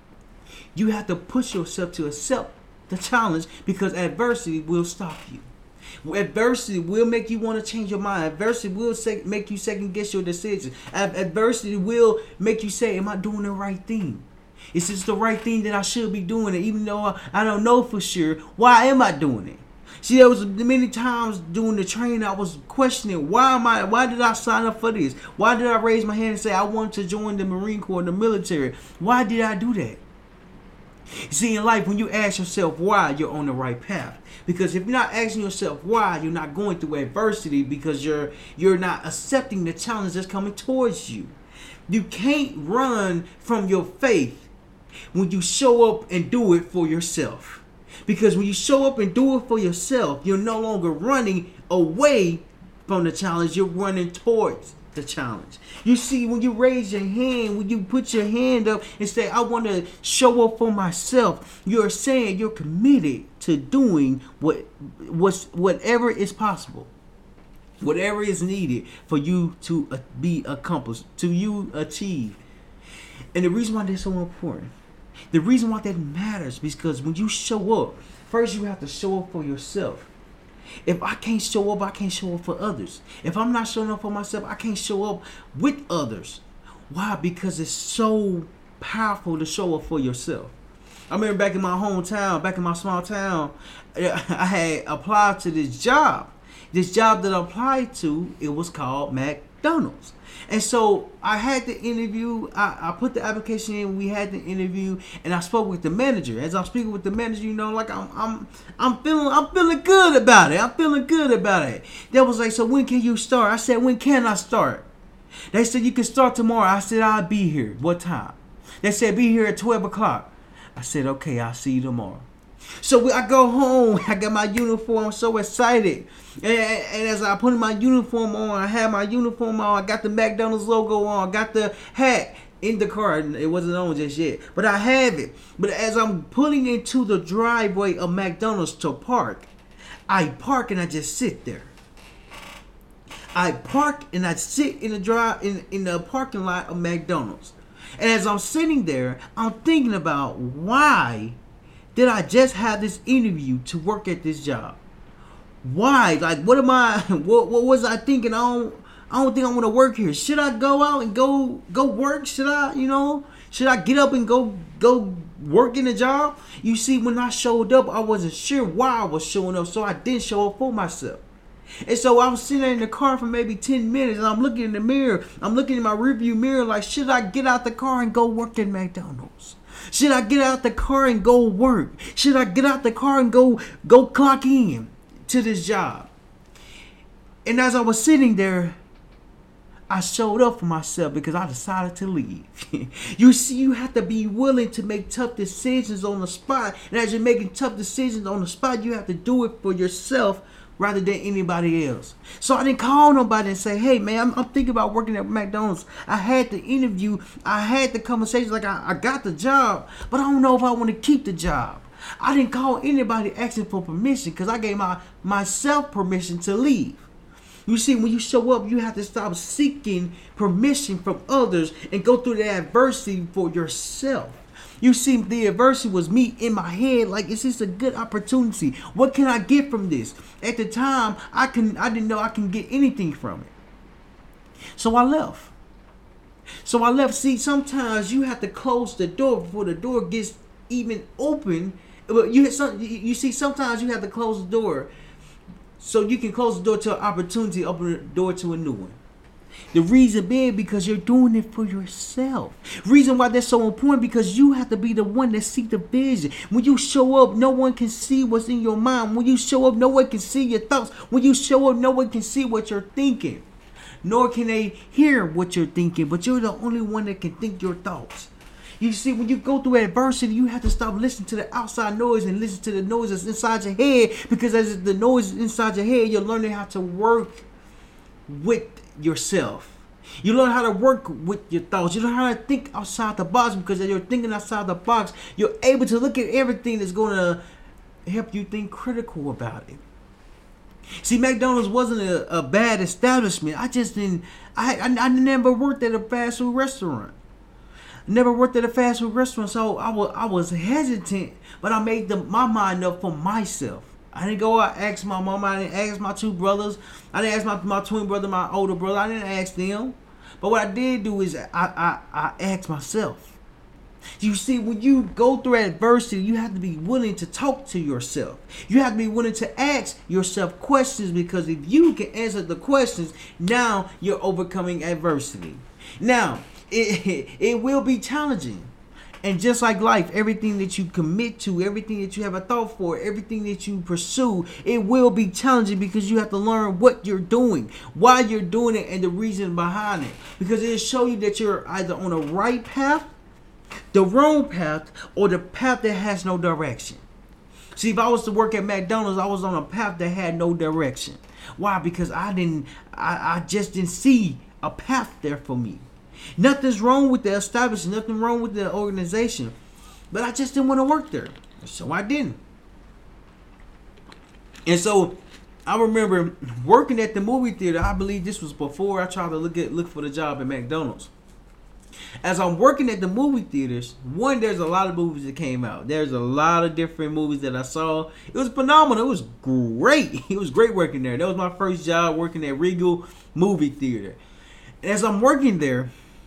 you have to push yourself to accept the challenge, because adversity will stop you. Adversity will make you want to change your mind. Adversity will sec- make you second guess your decisions. Ad- adversity will make you say, am I doing the right thing? Is this the right thing that I should be doing? And even though I, I don't know for sure, why am I doing it? See, there was many times during the training I was questioning, why am I? Why did I sign up for this? Why did I raise my hand and say I want to join the Marine Corps, the military? Why did I do that? See, in life, when you ask yourself why, you're on the right path. Because if you're not asking yourself why, you're not going through adversity, because you're you're not accepting the challenge that's coming towards you. You can't run from your faith when you show up and do it for yourself. Because when you show up and do it for yourself, you're no longer running away from the challenge, you're running towards the challenge. You see, when you raise your hand, when you put your hand up and say, I want to show up for myself, you're saying you're committed to doing what what's whatever is possible, whatever is needed for you to uh, be accomplished, to you achieve. And the reason why that's so important, the reason why that matters, because when you show up, first you have to show up for yourself. If I can't show up, I can't show up for others. If I'm not showing up for myself, I can't show up with others. Why? Because it's so powerful to show up for yourself. I remember back in my hometown, back in my small town, I had applied to this job. This job that I applied to, it was called McDonald's. And so I had the interview, I, I put the application in, we had the interview, and I spoke with the manager. As I'm speaking with the manager, you know, like I'm I'm I'm feeling I'm feeling good about it. I'm feeling good about it. They was like, so when can you start? I said, when can I start? They said, you can start tomorrow. I said, I'll be here. What time? They said, be here at twelve o'clock. I said, okay, I'll see you tomorrow. So I go home, I got my uniform, I'm so excited. And, and as I put my uniform on, I had my uniform on, I got the McDonald's logo on, I got the hat in the car. It wasn't on just yet, but I have it. But as I'm pulling into the driveway of McDonald's to park, I park and I just sit there. I park and I sit in the drive in, in the parking lot of McDonald's. And as I'm sitting there, I'm thinking about, why did I just have this interview to work at this job? Why? Like, what am I? What, what was I thinking? I don't. I don't think I want to work here. Should I go out and go go work? Should I? You know? Should I get up and go go work in a job? You see, when I showed up, I wasn't sure why I was showing up, so I didn't show up for myself. And so I was sitting there in the car for maybe ten minutes, and I'm looking in the mirror. I'm looking in my rearview mirror, like, should I get out the car and go work at McDonald's? Should I get out the car and go work? Should I get out the car and go go clock in to this job? And as I was sitting there, I showed up for myself because I decided to leave. You see, you have to be willing to make tough decisions on the spot. And as you're making tough decisions on the spot, you have to do it for yourself rather than anybody else. So I didn't call nobody and say, hey, man, I'm, I'm thinking about working at McDonald's. I had the interview. I had the conversation, like I, I got the job, but I don't know if I want to keep the job. I didn't call anybody asking for permission because I gave my myself permission to leave. You see, when you show up, you have to stop seeking permission from others and go through the adversity for yourself. You see, the adversity was me in my head, like, is this a good opportunity? What can I get from this? At the time, I can I didn't know I can get anything from it. So I left. So I left. See, sometimes you have to close the door before the door gets even open. But you you see, sometimes you have to close the door so you can close the door to an opportunity, open the door to a new one. The reason being because you're doing it for yourself. Reason why that's so important, because you have to be the one that sees the vision. When you show up, no one can see what's in your mind. When you show up, no one can see your thoughts. When you show up, no one can see what you're thinking. Nor can they hear what you're thinking, but you're the only one that can think your thoughts. You see, when you go through adversity, you have to stop listening to the outside noise and listen to the noise that's inside your head. Because as the noise is inside your head, you're learning how to work with yourself. You learn how to work with your thoughts. You learn how to think outside the box, because as you're thinking outside the box, you're able to look at everything that's going to help you think critical about it. See, McDonald's wasn't a, a bad establishment. I just didn't. I, I I never worked at a fast food restaurant. Never worked at a fast food restaurant, so I was I was hesitant. But I made the, my mind up for myself. I didn't go out and ask my mama. I didn't ask my two brothers. I didn't ask my, my twin brother, my older brother. I didn't ask them. But what I did do is I I, I asked myself. You see, when you go through adversity, you have to be willing to talk to yourself. You have to be willing to ask yourself questions, because if you can answer the questions, now you're overcoming adversity. Now, it, it, it will be challenging. And just like life, everything that you commit to, everything that you have a thought for, everything that you pursue, it will be challenging, because you have to learn what you're doing, why you're doing it, and the reason behind it. Because it'll show you that you're either on a right path, the wrong path, or the path that has no direction. See, if I was to work at McDonald's, I was on a path that had no direction. Why? Because I didn't, I, I just didn't see a path there for me. Nothing's wrong with the establishment, nothing wrong with the organization, but I just didn't want to work there, so I didn't. And so I remember working at the movie theater. I believe this was before I tried to look at look for the job at McDonald's. As I'm working at the movie theaters, one, there's a lot of movies that came out. There's a lot of different movies that I saw. It was phenomenal. It was great. It was great working there. That was my first job, working at Regal Movie Theater. And as I'm working there,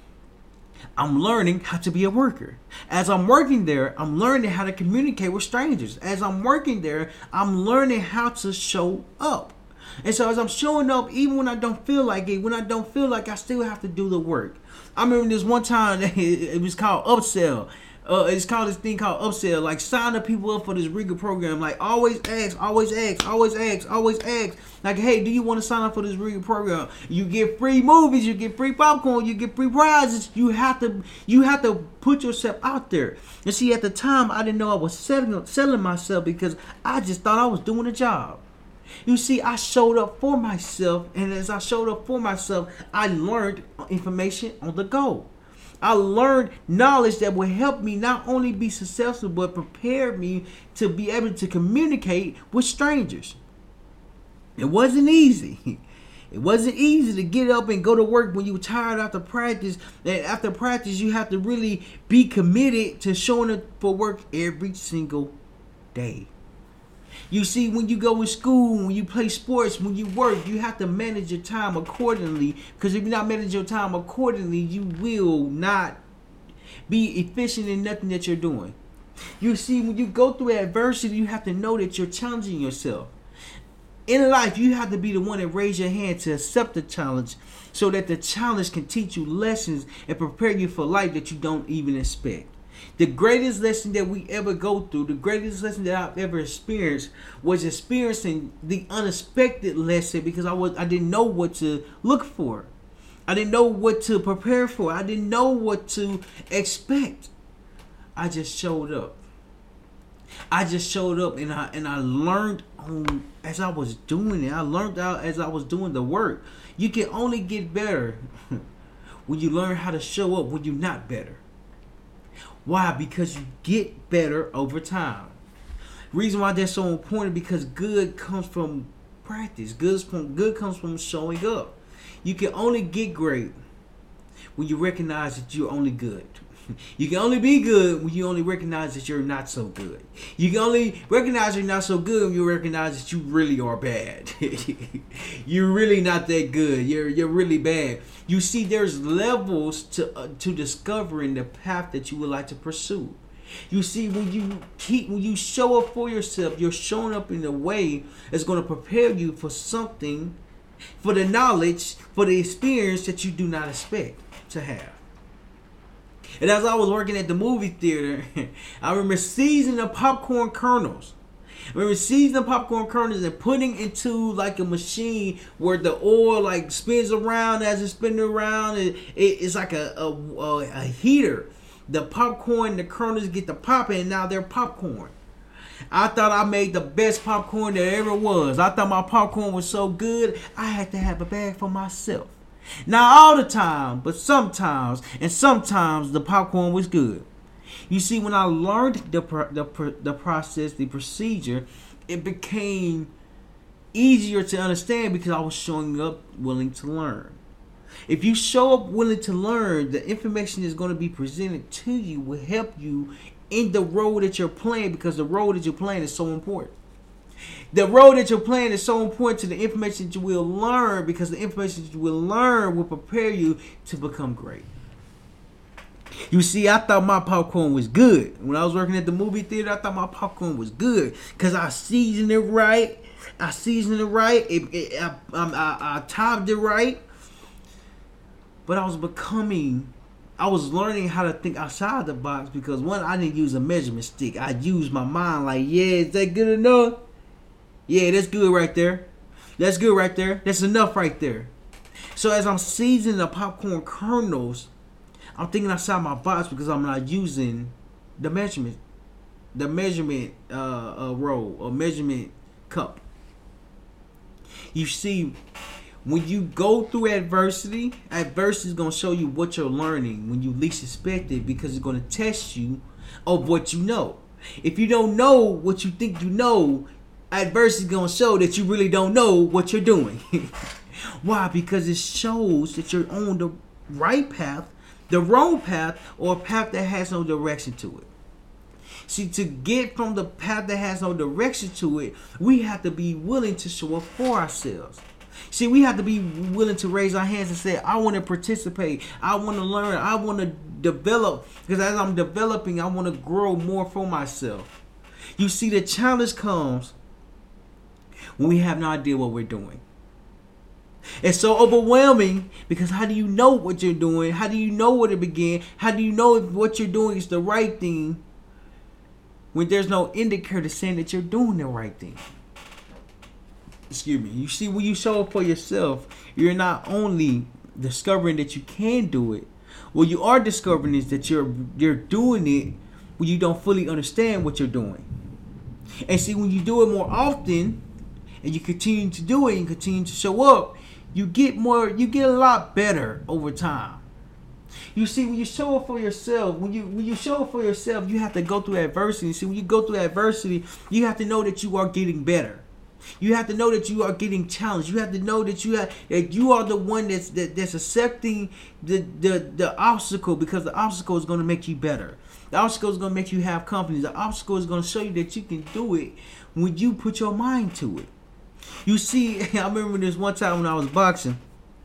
I'm learning how to be a worker. As I'm working there, I'm learning how to communicate with strangers. As I'm working there, I'm learning how to show up. And so as I'm showing up, even when I don't feel like it, when I don't feel like I still have to do the work. I remember this one time, it was called Upsell. Uh, it's called this thing called Upsell. Like, sign the people up for this Regal program. Like, always ask, always ask, always ask, always ask. Like, hey, do you want to sign up for this Regal program? You get free movies, you get free popcorn, you get free prizes. You have to, you have to put yourself out there. And see, at the time, I didn't know I was selling, selling myself, because I just thought I was doing a job. You see, I showed up for myself, and as I showed up for myself, I learned information on the go. I learned knowledge that will help me not only be successful, but prepare me to be able to communicate with strangers. It wasn't easy. It wasn't easy to get up and go to work when you were tired after practice. And after practice, you have to really be committed to showing up for work every single day. You see, when you go to school, when you play sports, when you work, you have to manage your time accordingly. Because if you're not managing your time accordingly, you will not be efficient in nothing that you're doing. You see, when you go through adversity, you have to know that you're challenging yourself. In life, you have to be the one that raise your hand to accept the challenge, so that the challenge can teach you lessons and prepare you for life that you don't even expect. The greatest lesson that we ever go through, the greatest lesson that I've ever experienced, was experiencing the unexpected lesson, because I was I didn't know what to look for. I didn't know what to prepare for. I didn't know what to expect. I just showed up. I just showed up, and I and I learned on as I was doing it. I learned out as I was doing the work. You can only get better when you learn how to show up when you're not better. Why? Because you get better over time. Reason why that's so important, because good comes from practice. Good from good comes from showing up. You can only get great when you recognize that you're only good. You can only be good when you only recognize that you're not so good. You can only recognize you're not so good when you recognize that you really are bad. You're really not that good. You're you're really bad. You see, there's levels to uh, to discovering the path that you would like to pursue. You see, when you keep when you show up for yourself, you're showing up in a way that's going to prepare you for something, for the knowledge, for the experience that you do not expect to have. And as I was working at the movie theater, I remember seasoning the popcorn kernels. I remember seasoning the popcorn kernels and putting into like a machine where the oil like spins around. As it's spinning around, it, it, it's like a, a, a heater. The popcorn, the kernels get to popping, and now they're popcorn. I thought I made the best popcorn there ever was. I thought my popcorn was so good, I had to have a bag for myself. Not all the time, but sometimes, and sometimes the popcorn was good. You see, when I learned the the the process, the procedure, it became easier to understand because I was showing up willing to learn. If you show up willing to learn, the information that's going to be presented to you will help you in the role that you're playing, because the role that you're playing is so important. The role that you're playing is so important to the information that you will learn, because the information that you will learn will prepare you to become great. You see, I thought my popcorn was good. When I was working at the movie theater, I thought my popcorn was good because I seasoned it right. I seasoned it right. It, it, I, I, I timed it right. But I was becoming, I was learning how to think outside the box, because one, I didn't use a measurement stick. I used my mind like, yeah, is that good enough? Yeah, that's good right there. That's good right there. That's enough right there. So as I'm seasoning the popcorn kernels, I'm thinking outside my box because I'm not using the measurement, the measurement uh, uh, roll or measurement cup. You see, when you go through adversity, adversity is going to show you what you're learning when you least expect it, because it's going to test you of what you know. If you don't know what you think you know, adversity is going to show that you really don't know what you're doing. Why? Because it shows that you're on the right path, the wrong path, or a path that has no direction to it. See, to get from the path that has no direction to it, we have to be willing to show up for ourselves. See, we have to be willing to raise our hands and say, I want to participate. I want to learn. I want to develop. Because as I'm developing, I want to grow more for myself. You see, the challenge comes when we have no idea what we're doing. It's so overwhelming, because how do you know what you're doing? How do you know where to begin? How do you know if what you're doing is the right thing when there's no indicator saying that you're doing the right thing? Excuse me. You see, when you show up for yourself, you're not only discovering that you can do it. What you are discovering is that you're you're doing it when you don't fully understand what you're doing. And see, when you do it more often, and you continue to do it and continue to show up, you get more. You get a lot better over time. You see, when you show up for yourself, when you when you show up for yourself, you have to go through adversity. See, when you go through adversity, you have to know that you are getting better. You have to know that you are getting challenged. You have to know that you have that you are the one that's that, that's accepting the, the the obstacle, because the obstacle is going to make you better. The obstacle is going to make you have confidence. The obstacle is going to show you that you can do it when you put your mind to it. You see, I remember this one time when I was boxing,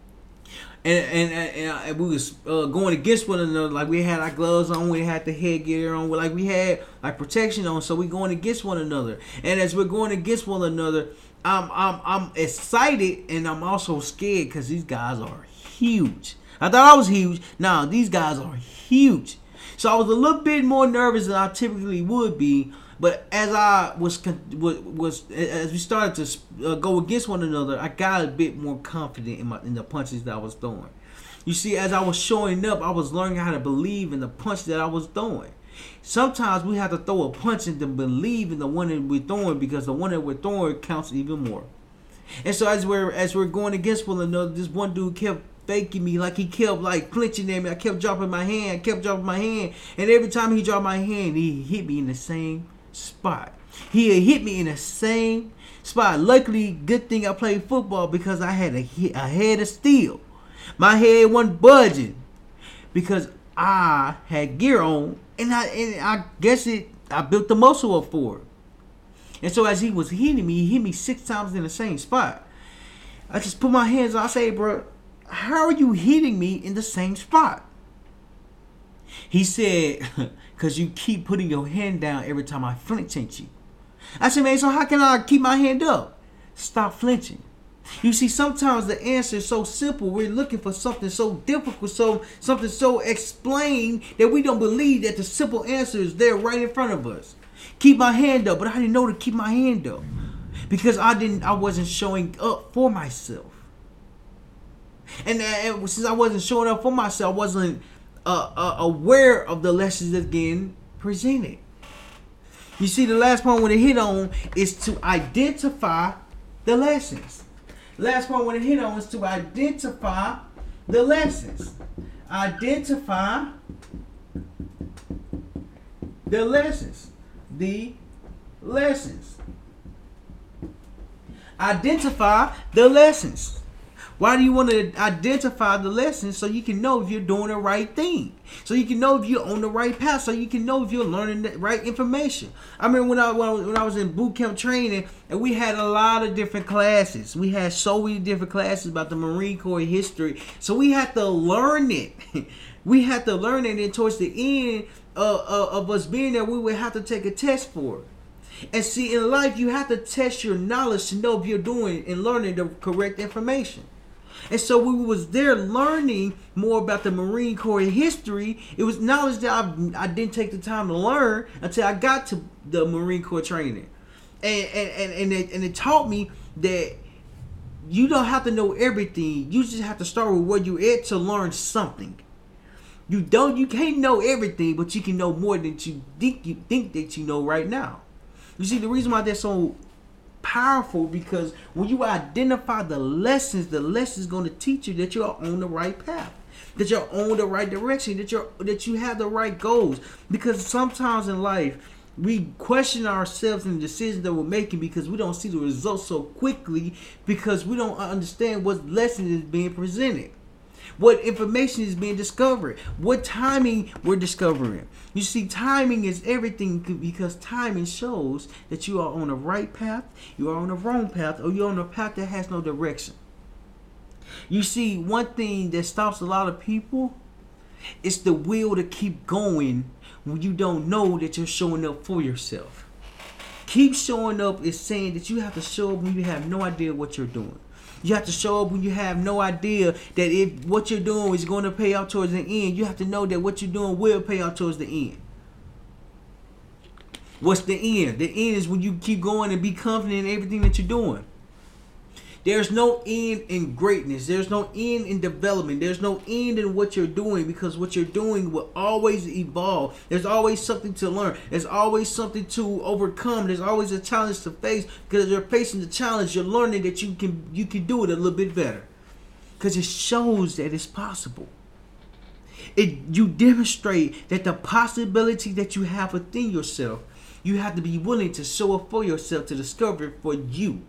and and, and, and we was uh, going against one another. Like, we had our gloves on, we had the headgear on, like we had like protection on, so we going against one another. And as we're going against one another, I'm I'm I'm excited, and I'm also scared, because these guys are huge. I thought I was huge. Nah, these guys are huge. So I was a little bit more nervous than I typically would be. But as I was was as we started to uh, go against one another, I got a bit more confident in my in the punches that I was throwing. You see, as I was showing up, I was learning how to believe in the punch that I was throwing. Sometimes we have to throw a punch and then believe in the one that we're throwing, because the one that we're throwing counts even more. And so as we're as we're going against one another, this one dude kept faking me, like he kept like clinching at me. I kept dropping my hand, I kept dropping my hand, and every time he dropped my hand, he hit me in the same spot. He had hit me in the same spot. Luckily, good thing I played football, because I had a, a head of steel. My head wasn't budging because I had gear on, and I and I guess it I built the muscle up for it. And so as he was hitting me, he hit me six times in the same spot. I just put my hands on. I say, bro, how are you hitting me in the same spot? He said, because you keep putting your hand down every time I flinch at you. I said, man, so how can I keep my hand up? Stop flinching. You see, sometimes the answer is so simple. We're looking for something so difficult, so something so explained, that we don't believe that the simple answer is there right in front of us. Keep my hand up. But I didn't know to keep my hand up, because I didn't. I wasn't showing up for myself. And, and since I wasn't showing up for myself, I wasn't Uh, uh, aware of the lessons that's getting presented. You see, the last point I want to hit on is to identify the lessons. Last point I want to hit on is to identify the lessons. Identify The lessons. The lessons. Identify the lessons. Why do you want to identify the lessons? So you can know if you're doing the right thing. So you can know if you're on the right path. So you can know if you're learning the right information. I remember when I, when I was in boot camp training, and we had a lot of different classes. We had so many different classes about the Marine Corps history. So we had to learn it. We had to learn it. And towards the end uh, uh, of us being there, we would have to take a test for it. And see, in life, you have to test your knowledge to know if you're doing and learning the correct information. And so we was there learning more about the Marine Corps history. It was knowledge that I, I didn't take the time to learn until I got to the Marine Corps training. And and, and, and, it, and it taught me that you don't have to know everything. You just have to start with where you're at to learn something. You don't you can't know everything, but you can know more than you think you think that you know right now. You see, the reason why that's so powerful, because when you identify the lessons, the lessons going to teach you that you're on the right path, that you're on the right direction, that you're that you have the right goals. Because sometimes in life we question ourselves and the decisions that we're making because we don't see the results so quickly, because we don't understand what lesson is being presented, what information is being discovered, what timing we're discovering. You see, timing is everything, because timing shows that you are on the right path, you are on the wrong path, or you're on a path that has no direction. You see, one thing that stops a lot of people is the will to keep going when you don't know that you're showing up for yourself. Keep showing up is saying that you have to show up when you have no idea what you're doing. You have to show up when you have no idea that if what you're doing is going to pay out towards the end. You have to know that what you're doing will pay out towards the end. What's the end? The end is when you keep going and be confident in everything that you're doing. There's no end in greatness. There's no end in development. There's no end in what you're doing, because what you're doing will always evolve. There's always something to learn. There's always something to overcome. There's always a challenge to face, because you're facing the challenge. You're learning that you can you can do it a little bit better, because it shows that it's possible. It you demonstrate that the possibility that you have within yourself, you have to be willing to show up for yourself to discover it for you.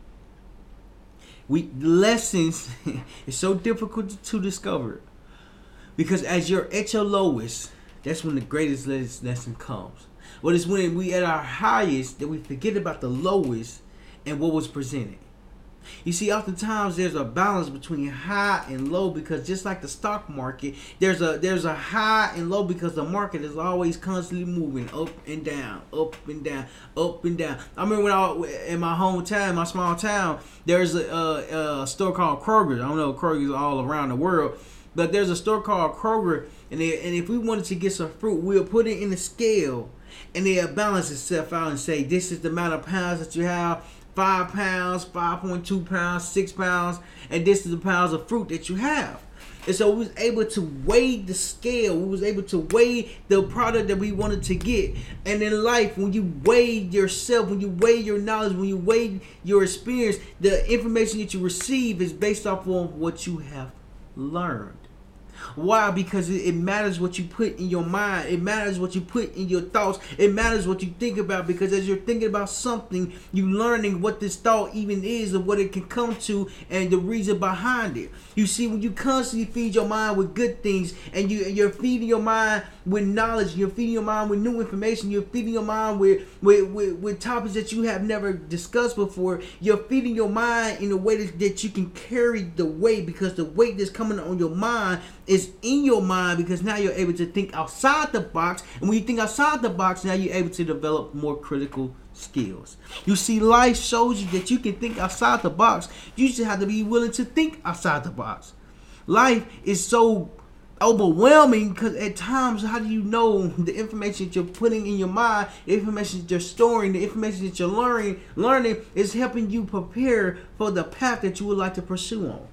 We lessons is so difficult to, to discover, because as you're at your lowest, that's when the greatest lesson comes. Well, it's when we at our highest that we forget about the lowest and what was presented. You see, oftentimes there's a balance between high and low, because just like the stock market, there's a there's a high and low, because the market is always constantly moving up and down, up and down, up and down. I remember when I was in my hometown, my small town, there's a, a, a store called Kroger. I don't know if Kroger's all around the world, but there's a store called Kroger, and they, and if we wanted to get some fruit, we'll put it in the scale, and they'll balance itself out and say, this is the amount of pounds that you have. Five pounds, five point two pounds, six pounds, and this is the pounds of fruit that you have. And so we was able to weigh the scale. We was able to weigh the product that we wanted to get. And in life, when you weigh yourself, when you weigh your knowledge, when you weigh your experience, the information that you receive is based off of what you have learned. Why? Because it matters what you put in your mind. It matters what you put in your thoughts. It matters what you think about, because as you're thinking about something, you're learning what this thought even is and what it can come to and the reason behind it. You see, when you constantly feed your mind with good things, and you, you're feeding your mind with knowledge, you're feeding your mind with new information, you're feeding your mind with, with, with, with topics that you have never discussed before, you're feeding your mind in a way that, that you can carry the weight, because the weight that's coming on your mind is in your mind, because now you're able to think outside the box. And when you think outside the box, now you're able to develop more critical skills. You see, life shows you that you can think outside the box. You just have to be willing to think outside the box. Life is so overwhelming, because at times, how do you know the information that you're putting in your mind, the information that you're storing, the information that you're learning, learning is helping you prepare for the path that you would like to pursue on.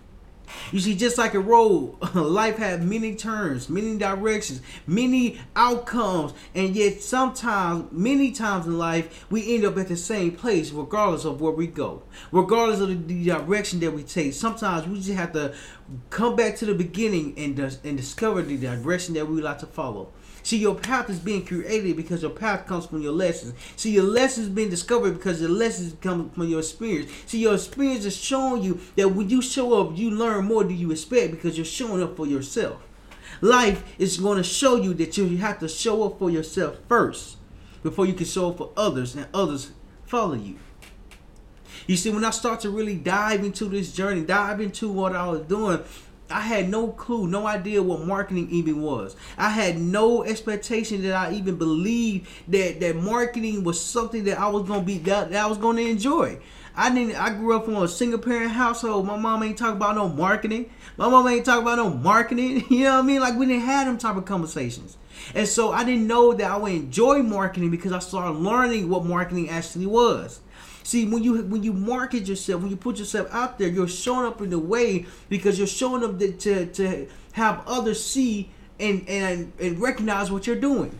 You see, just like a road, life has many turns, many directions, many outcomes, and yet sometimes, many times in life, we end up at the same place regardless of where we go, regardless of the direction that we take. Sometimes we just have to come back to the beginning and, and discover the direction that we would like to follow. See, your path is being created because your path comes from your lessons. See, your lessons being discovered because your lessons come from your experience. See, your experience is showing you that when you show up, you learn more than you expect because you're showing up for yourself. Life is going to show you that you have to show up for yourself first before you can show up for others and others follow you. You see, when I start to really dive into this journey, dive into what I was doing, I had no clue, no idea what marketing even was. I had no expectation that I even believed that, that marketing was something that I was gonna be that, that I was gonna enjoy. I didn't. I grew up from a single parent household. My mom ain't talking about no marketing. My mom ain't talking about no marketing. You know what I mean? Like, we didn't have them type of conversations. And so I didn't know that I would enjoy marketing because I started learning what marketing actually was. See, when you when you market yourself, when you put yourself out there, you're showing up in a way because you're showing up to to, to have others see and, and and recognize what you're doing.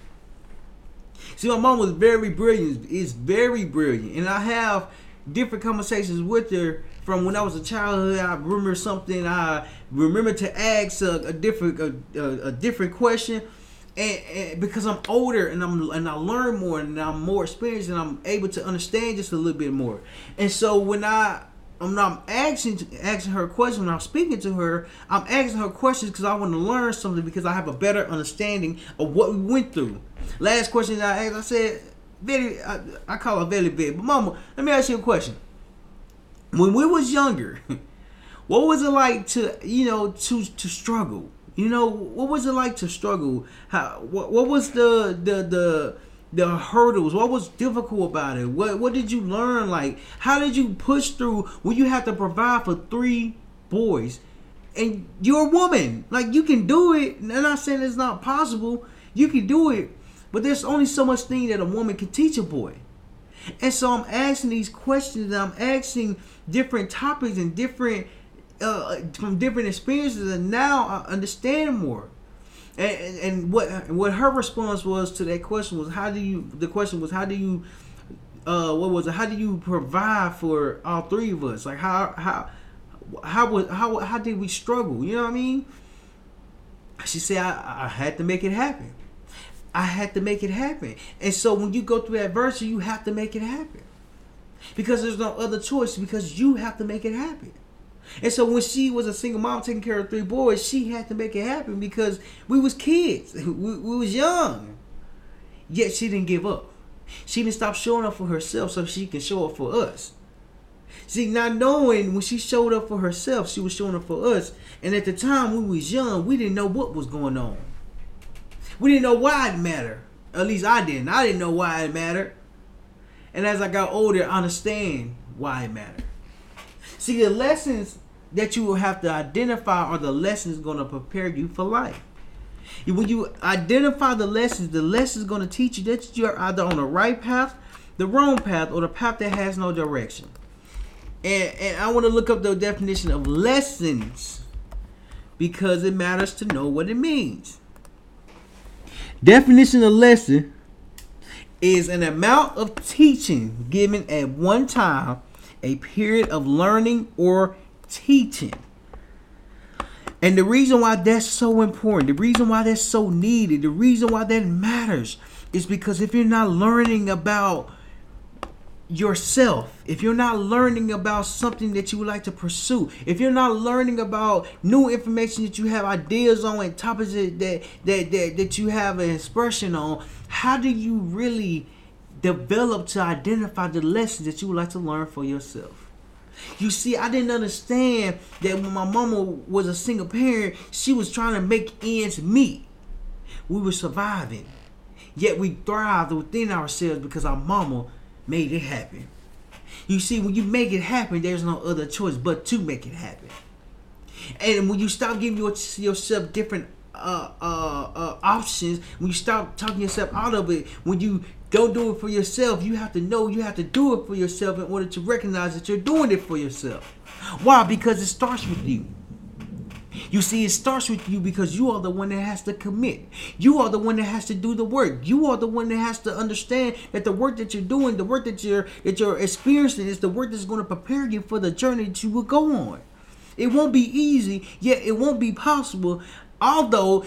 See, my mom was very brilliant. Is very brilliant, and I have different conversations with her from when I was a child. I remember something. I remember to ask a, a different a, a, a different question. And, and because I'm older and I'm and I learn more and I'm more experienced and I'm able to understand just a little bit more. And so when I I'm not asking asking her questions, when I'm speaking to her, I'm asking her questions because I want to learn something because I have a better understanding of what we went through. Last question I asked, I said, "Betty," I, I call her Betty, Betty, but Mama, let me ask you a question. When we was younger, what was it like to you know to to struggle? You know, what was it like to struggle? How what, what was the, the the the hurdles? What was difficult about it? What what did you learn? Like, how did you push through when you have to provide for three boys and you're a woman? Like, you can do it. I'm not saying it's not possible. You can do it, but there's only so much thing that a woman can teach a boy. And so I'm asking these questions. And I'm asking different topics and different. Uh, from different experiences, and now I understand more. And, and, and what what her response was to that question was, how do you? The question was, how do you? Uh, what was it? How do you provide for all three of us? Like, how how how was how how did we struggle? You know what I mean? She said, I, I had to make it happen. I had to make it happen. And so when you go through adversity, you have to make it happen because there's no other choice. Because you have to make it happen. And so when she was a single mom taking care of three boys, she had to make it happen because we was kids. We, we was young. Yet she didn't give up. She didn't stop showing up for herself so she can show up for us. See, not knowing when she showed up for herself, she was showing up for us. And at the time we was young, we didn't know what was going on. We didn't know why it mattered. At least I didn't. I didn't know why it mattered. And as I got older, I understand why it mattered. See, the lessons that you will have to identify are the lessons going to prepare you for life. When you identify the lessons, the lessons going to teach you that you're either on the right path, the wrong path, or the path that has no direction. And, and I want to look up the definition of lessons because it matters to know what it means. Definition of lesson is an amount of teaching given at one time, a period of learning or teaching. And the reason why that's so important, the reason why that's so needed, the reason why that matters is because if you're not learning about yourself, if you're not learning about something that you would like to pursue, if you're not learning about new information that you have ideas on and topics that that that, that, that you have an expression on, how do you really develop to identify the lessons that you would like to learn for yourself? You see, I didn't understand that when my mama was a single parent, she was trying to make ends meet. We were surviving, yet we thrived within ourselves because our mama made it happen. You see, when you make it happen, there's no other choice but to make it happen. And when you stop giving your, yourself different uh, uh, uh, options, when you stop talking yourself out of it, when you don't do it for yourself, you have to know you have to do it for yourself in order to recognize that you're doing it for yourself. Why? Because it starts with you. You see, it starts with you because you are the one that has to commit. You are the one that has to do the work. You are the one that has to understand that the work that you're doing, the work that you're that you're experiencing is the work that's going to prepare you for the journey that you will go on. It won't be easy, yet it won't be possible. Although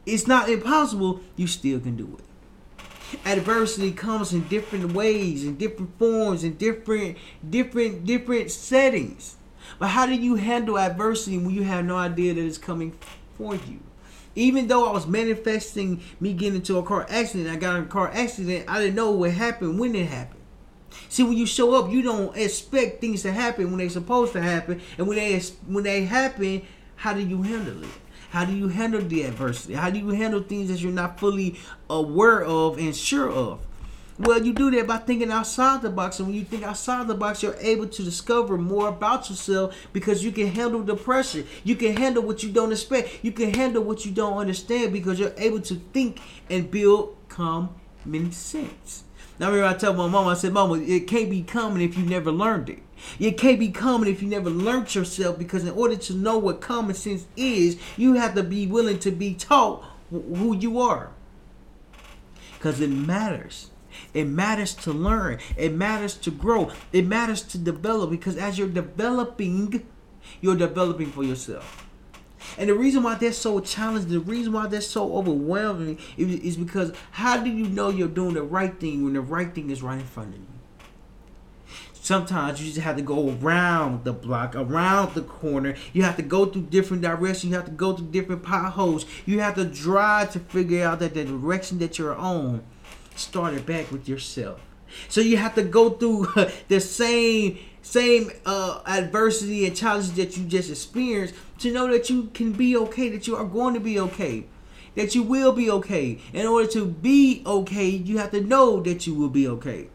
it's not impossible, you still can do it. Adversity comes in different ways, in different forms, in different, different, different settings. But how do you handle adversity when you have no idea that it's coming for you? Even though I was manifesting me getting into a car accident, I got in a car accident, I didn't know what happened when it happened. See, when you show up, you don't expect things to happen when they're supposed to happen. And when they when they happen, how do you handle it? How do you handle the adversity? How do you handle things that you're not fully aware of and sure of? Well, you do that by thinking outside the box. And when you think outside the box, you're able to discover more about yourself because you can handle the pressure. You can handle what you don't expect. You can handle what you don't understand because you're able to think and build common sense. Now, I remember I told my mom, I said, Mama, it can't be common if you never learned it. It can't be common if you never learned yourself, because in order to know what common sense is, you have to be willing to be taught who you are. Because it matters. It matters to learn. It matters to grow. It matters to develop, because as you're developing, you're developing for yourself. And the reason why that's so challenging, the reason why that's so overwhelming is, is because how do you know you're doing the right thing when the right thing is right in front of you? Sometimes you just have to go around the block, around the corner. You have to go through different directions. You have to go through different potholes. You have to drive to figure out that the direction that you're on started back with yourself. So you have to go through the same same uh, adversity and challenges that you just experienced to know that you can be okay, that you are going to be okay, that you will be okay. In order to be okay, you have to know that you will be okay.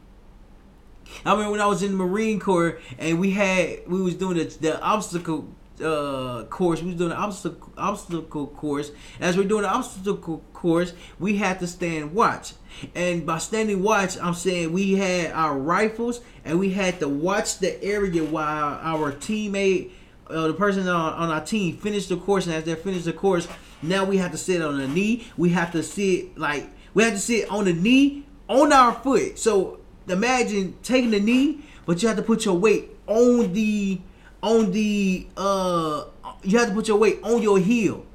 I remember when I was in the Marine Corps and we had we was doing the, the obstacle uh, course. We was doing the obstacle obstacle course. As we're doing the obstacle course, we had to stand watch. And by standing watch, I'm saying we had our rifles and we had to watch the area while our teammate, uh, the person on, on our team, finished the course. And as they finished the course, now we have to sit on the knee. We have to sit like we have to sit on the knee on our foot. So imagine taking the knee, but you have to put your weight on the on the uh you have to put your weight on your heel.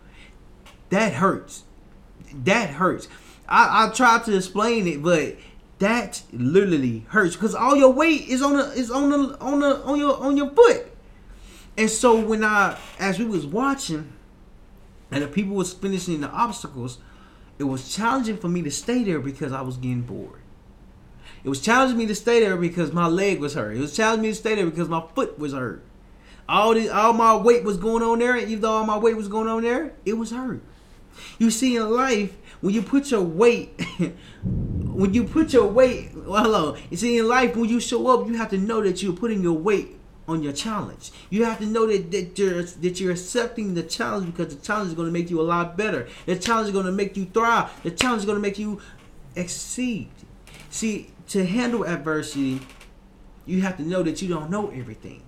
That hurts. That hurts. I, I tried to explain it, but that literally hurts because all your weight is on the is on the on the on your on your foot. And so when I as we was watching and the people was finishing the obstacles, it was challenging for me to stay there because I was getting bored. It was challenging me to stay there because my leg was hurt. It was challenging me to stay there because my foot was hurt. All the, all my weight was going on there. Even though all my weight was going on there, it was hurt. You see, in life, when you put your weight, when you put your weight, well, hello. You see, in life, when you show up, you have to know that you're putting your weight on your challenge. You have to know that, that you're that you're accepting the challenge because the challenge is going to make you a lot better. The challenge is going to make you thrive. The challenge is going to make you exceed. See, to handle adversity, you have to know that you don't know everything.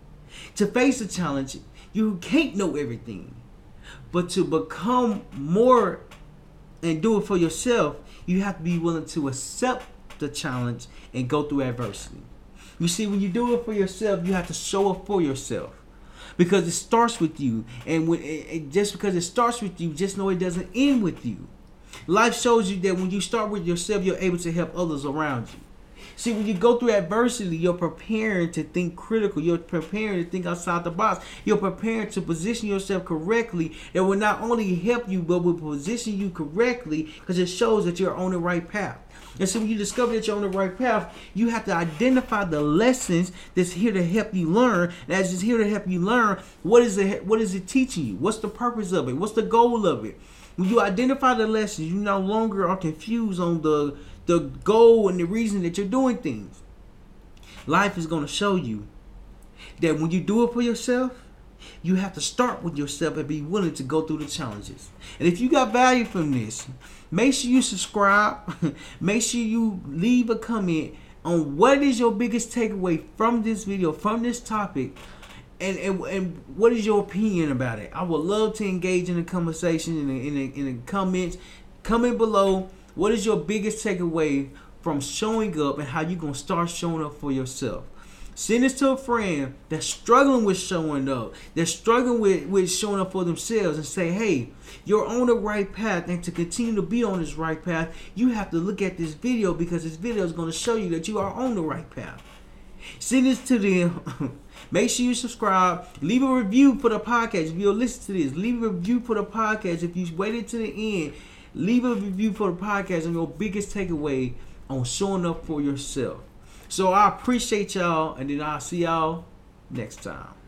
To face a challenge, you can't know everything. But to become more and do it for yourself, you have to be willing to accept the challenge and go through adversity. You see, when you do it for yourself, you have to show up for yourself. Because it starts with you. And when it, just because it starts with you, just know it doesn't end with you. Life shows you that when you start with yourself, you're able to help others around you. See, when you go through adversity, you're preparing to think critical. You're preparing to think outside the box. You're preparing to position yourself correctly that will not only help you, but will position you correctly because it shows that you're on the right path. And so when you discover that you're on the right path, you have to identify the lessons that's here to help you learn. And as it's here to help you learn, what is it, what is it teaching you? What's the purpose of it? What's the goal of it? When you identify the lessons, you no longer are confused on the the goal and the reason that you're doing things. Life is going to show you that when you do it for yourself, you have to start with yourself and be willing to go through the challenges. And if you got value from this, make sure you subscribe. Make sure you leave a comment on what is your biggest takeaway from this video, from this topic. And, and and what is your opinion about it? I would love to engage in the conversation in the, in the, in the comments. Comment below. What is your biggest takeaway from showing up and how you're going to start showing up for yourself? Send this to a friend that's struggling with showing up. They're struggling with, with showing up for themselves, and say, hey, you're on the right path. And to continue to be on this right path, you have to look at this video, because this video is going to show you that you are on the right path. Send this to them. Make sure you subscribe. Leave a review for the podcast if you'll listen to this. Leave a review for the podcast if you waited to the end. Leave a review for the podcast on your biggest takeaway on showing up for yourself. So I appreciate y'all, and then I'll see y'all next time.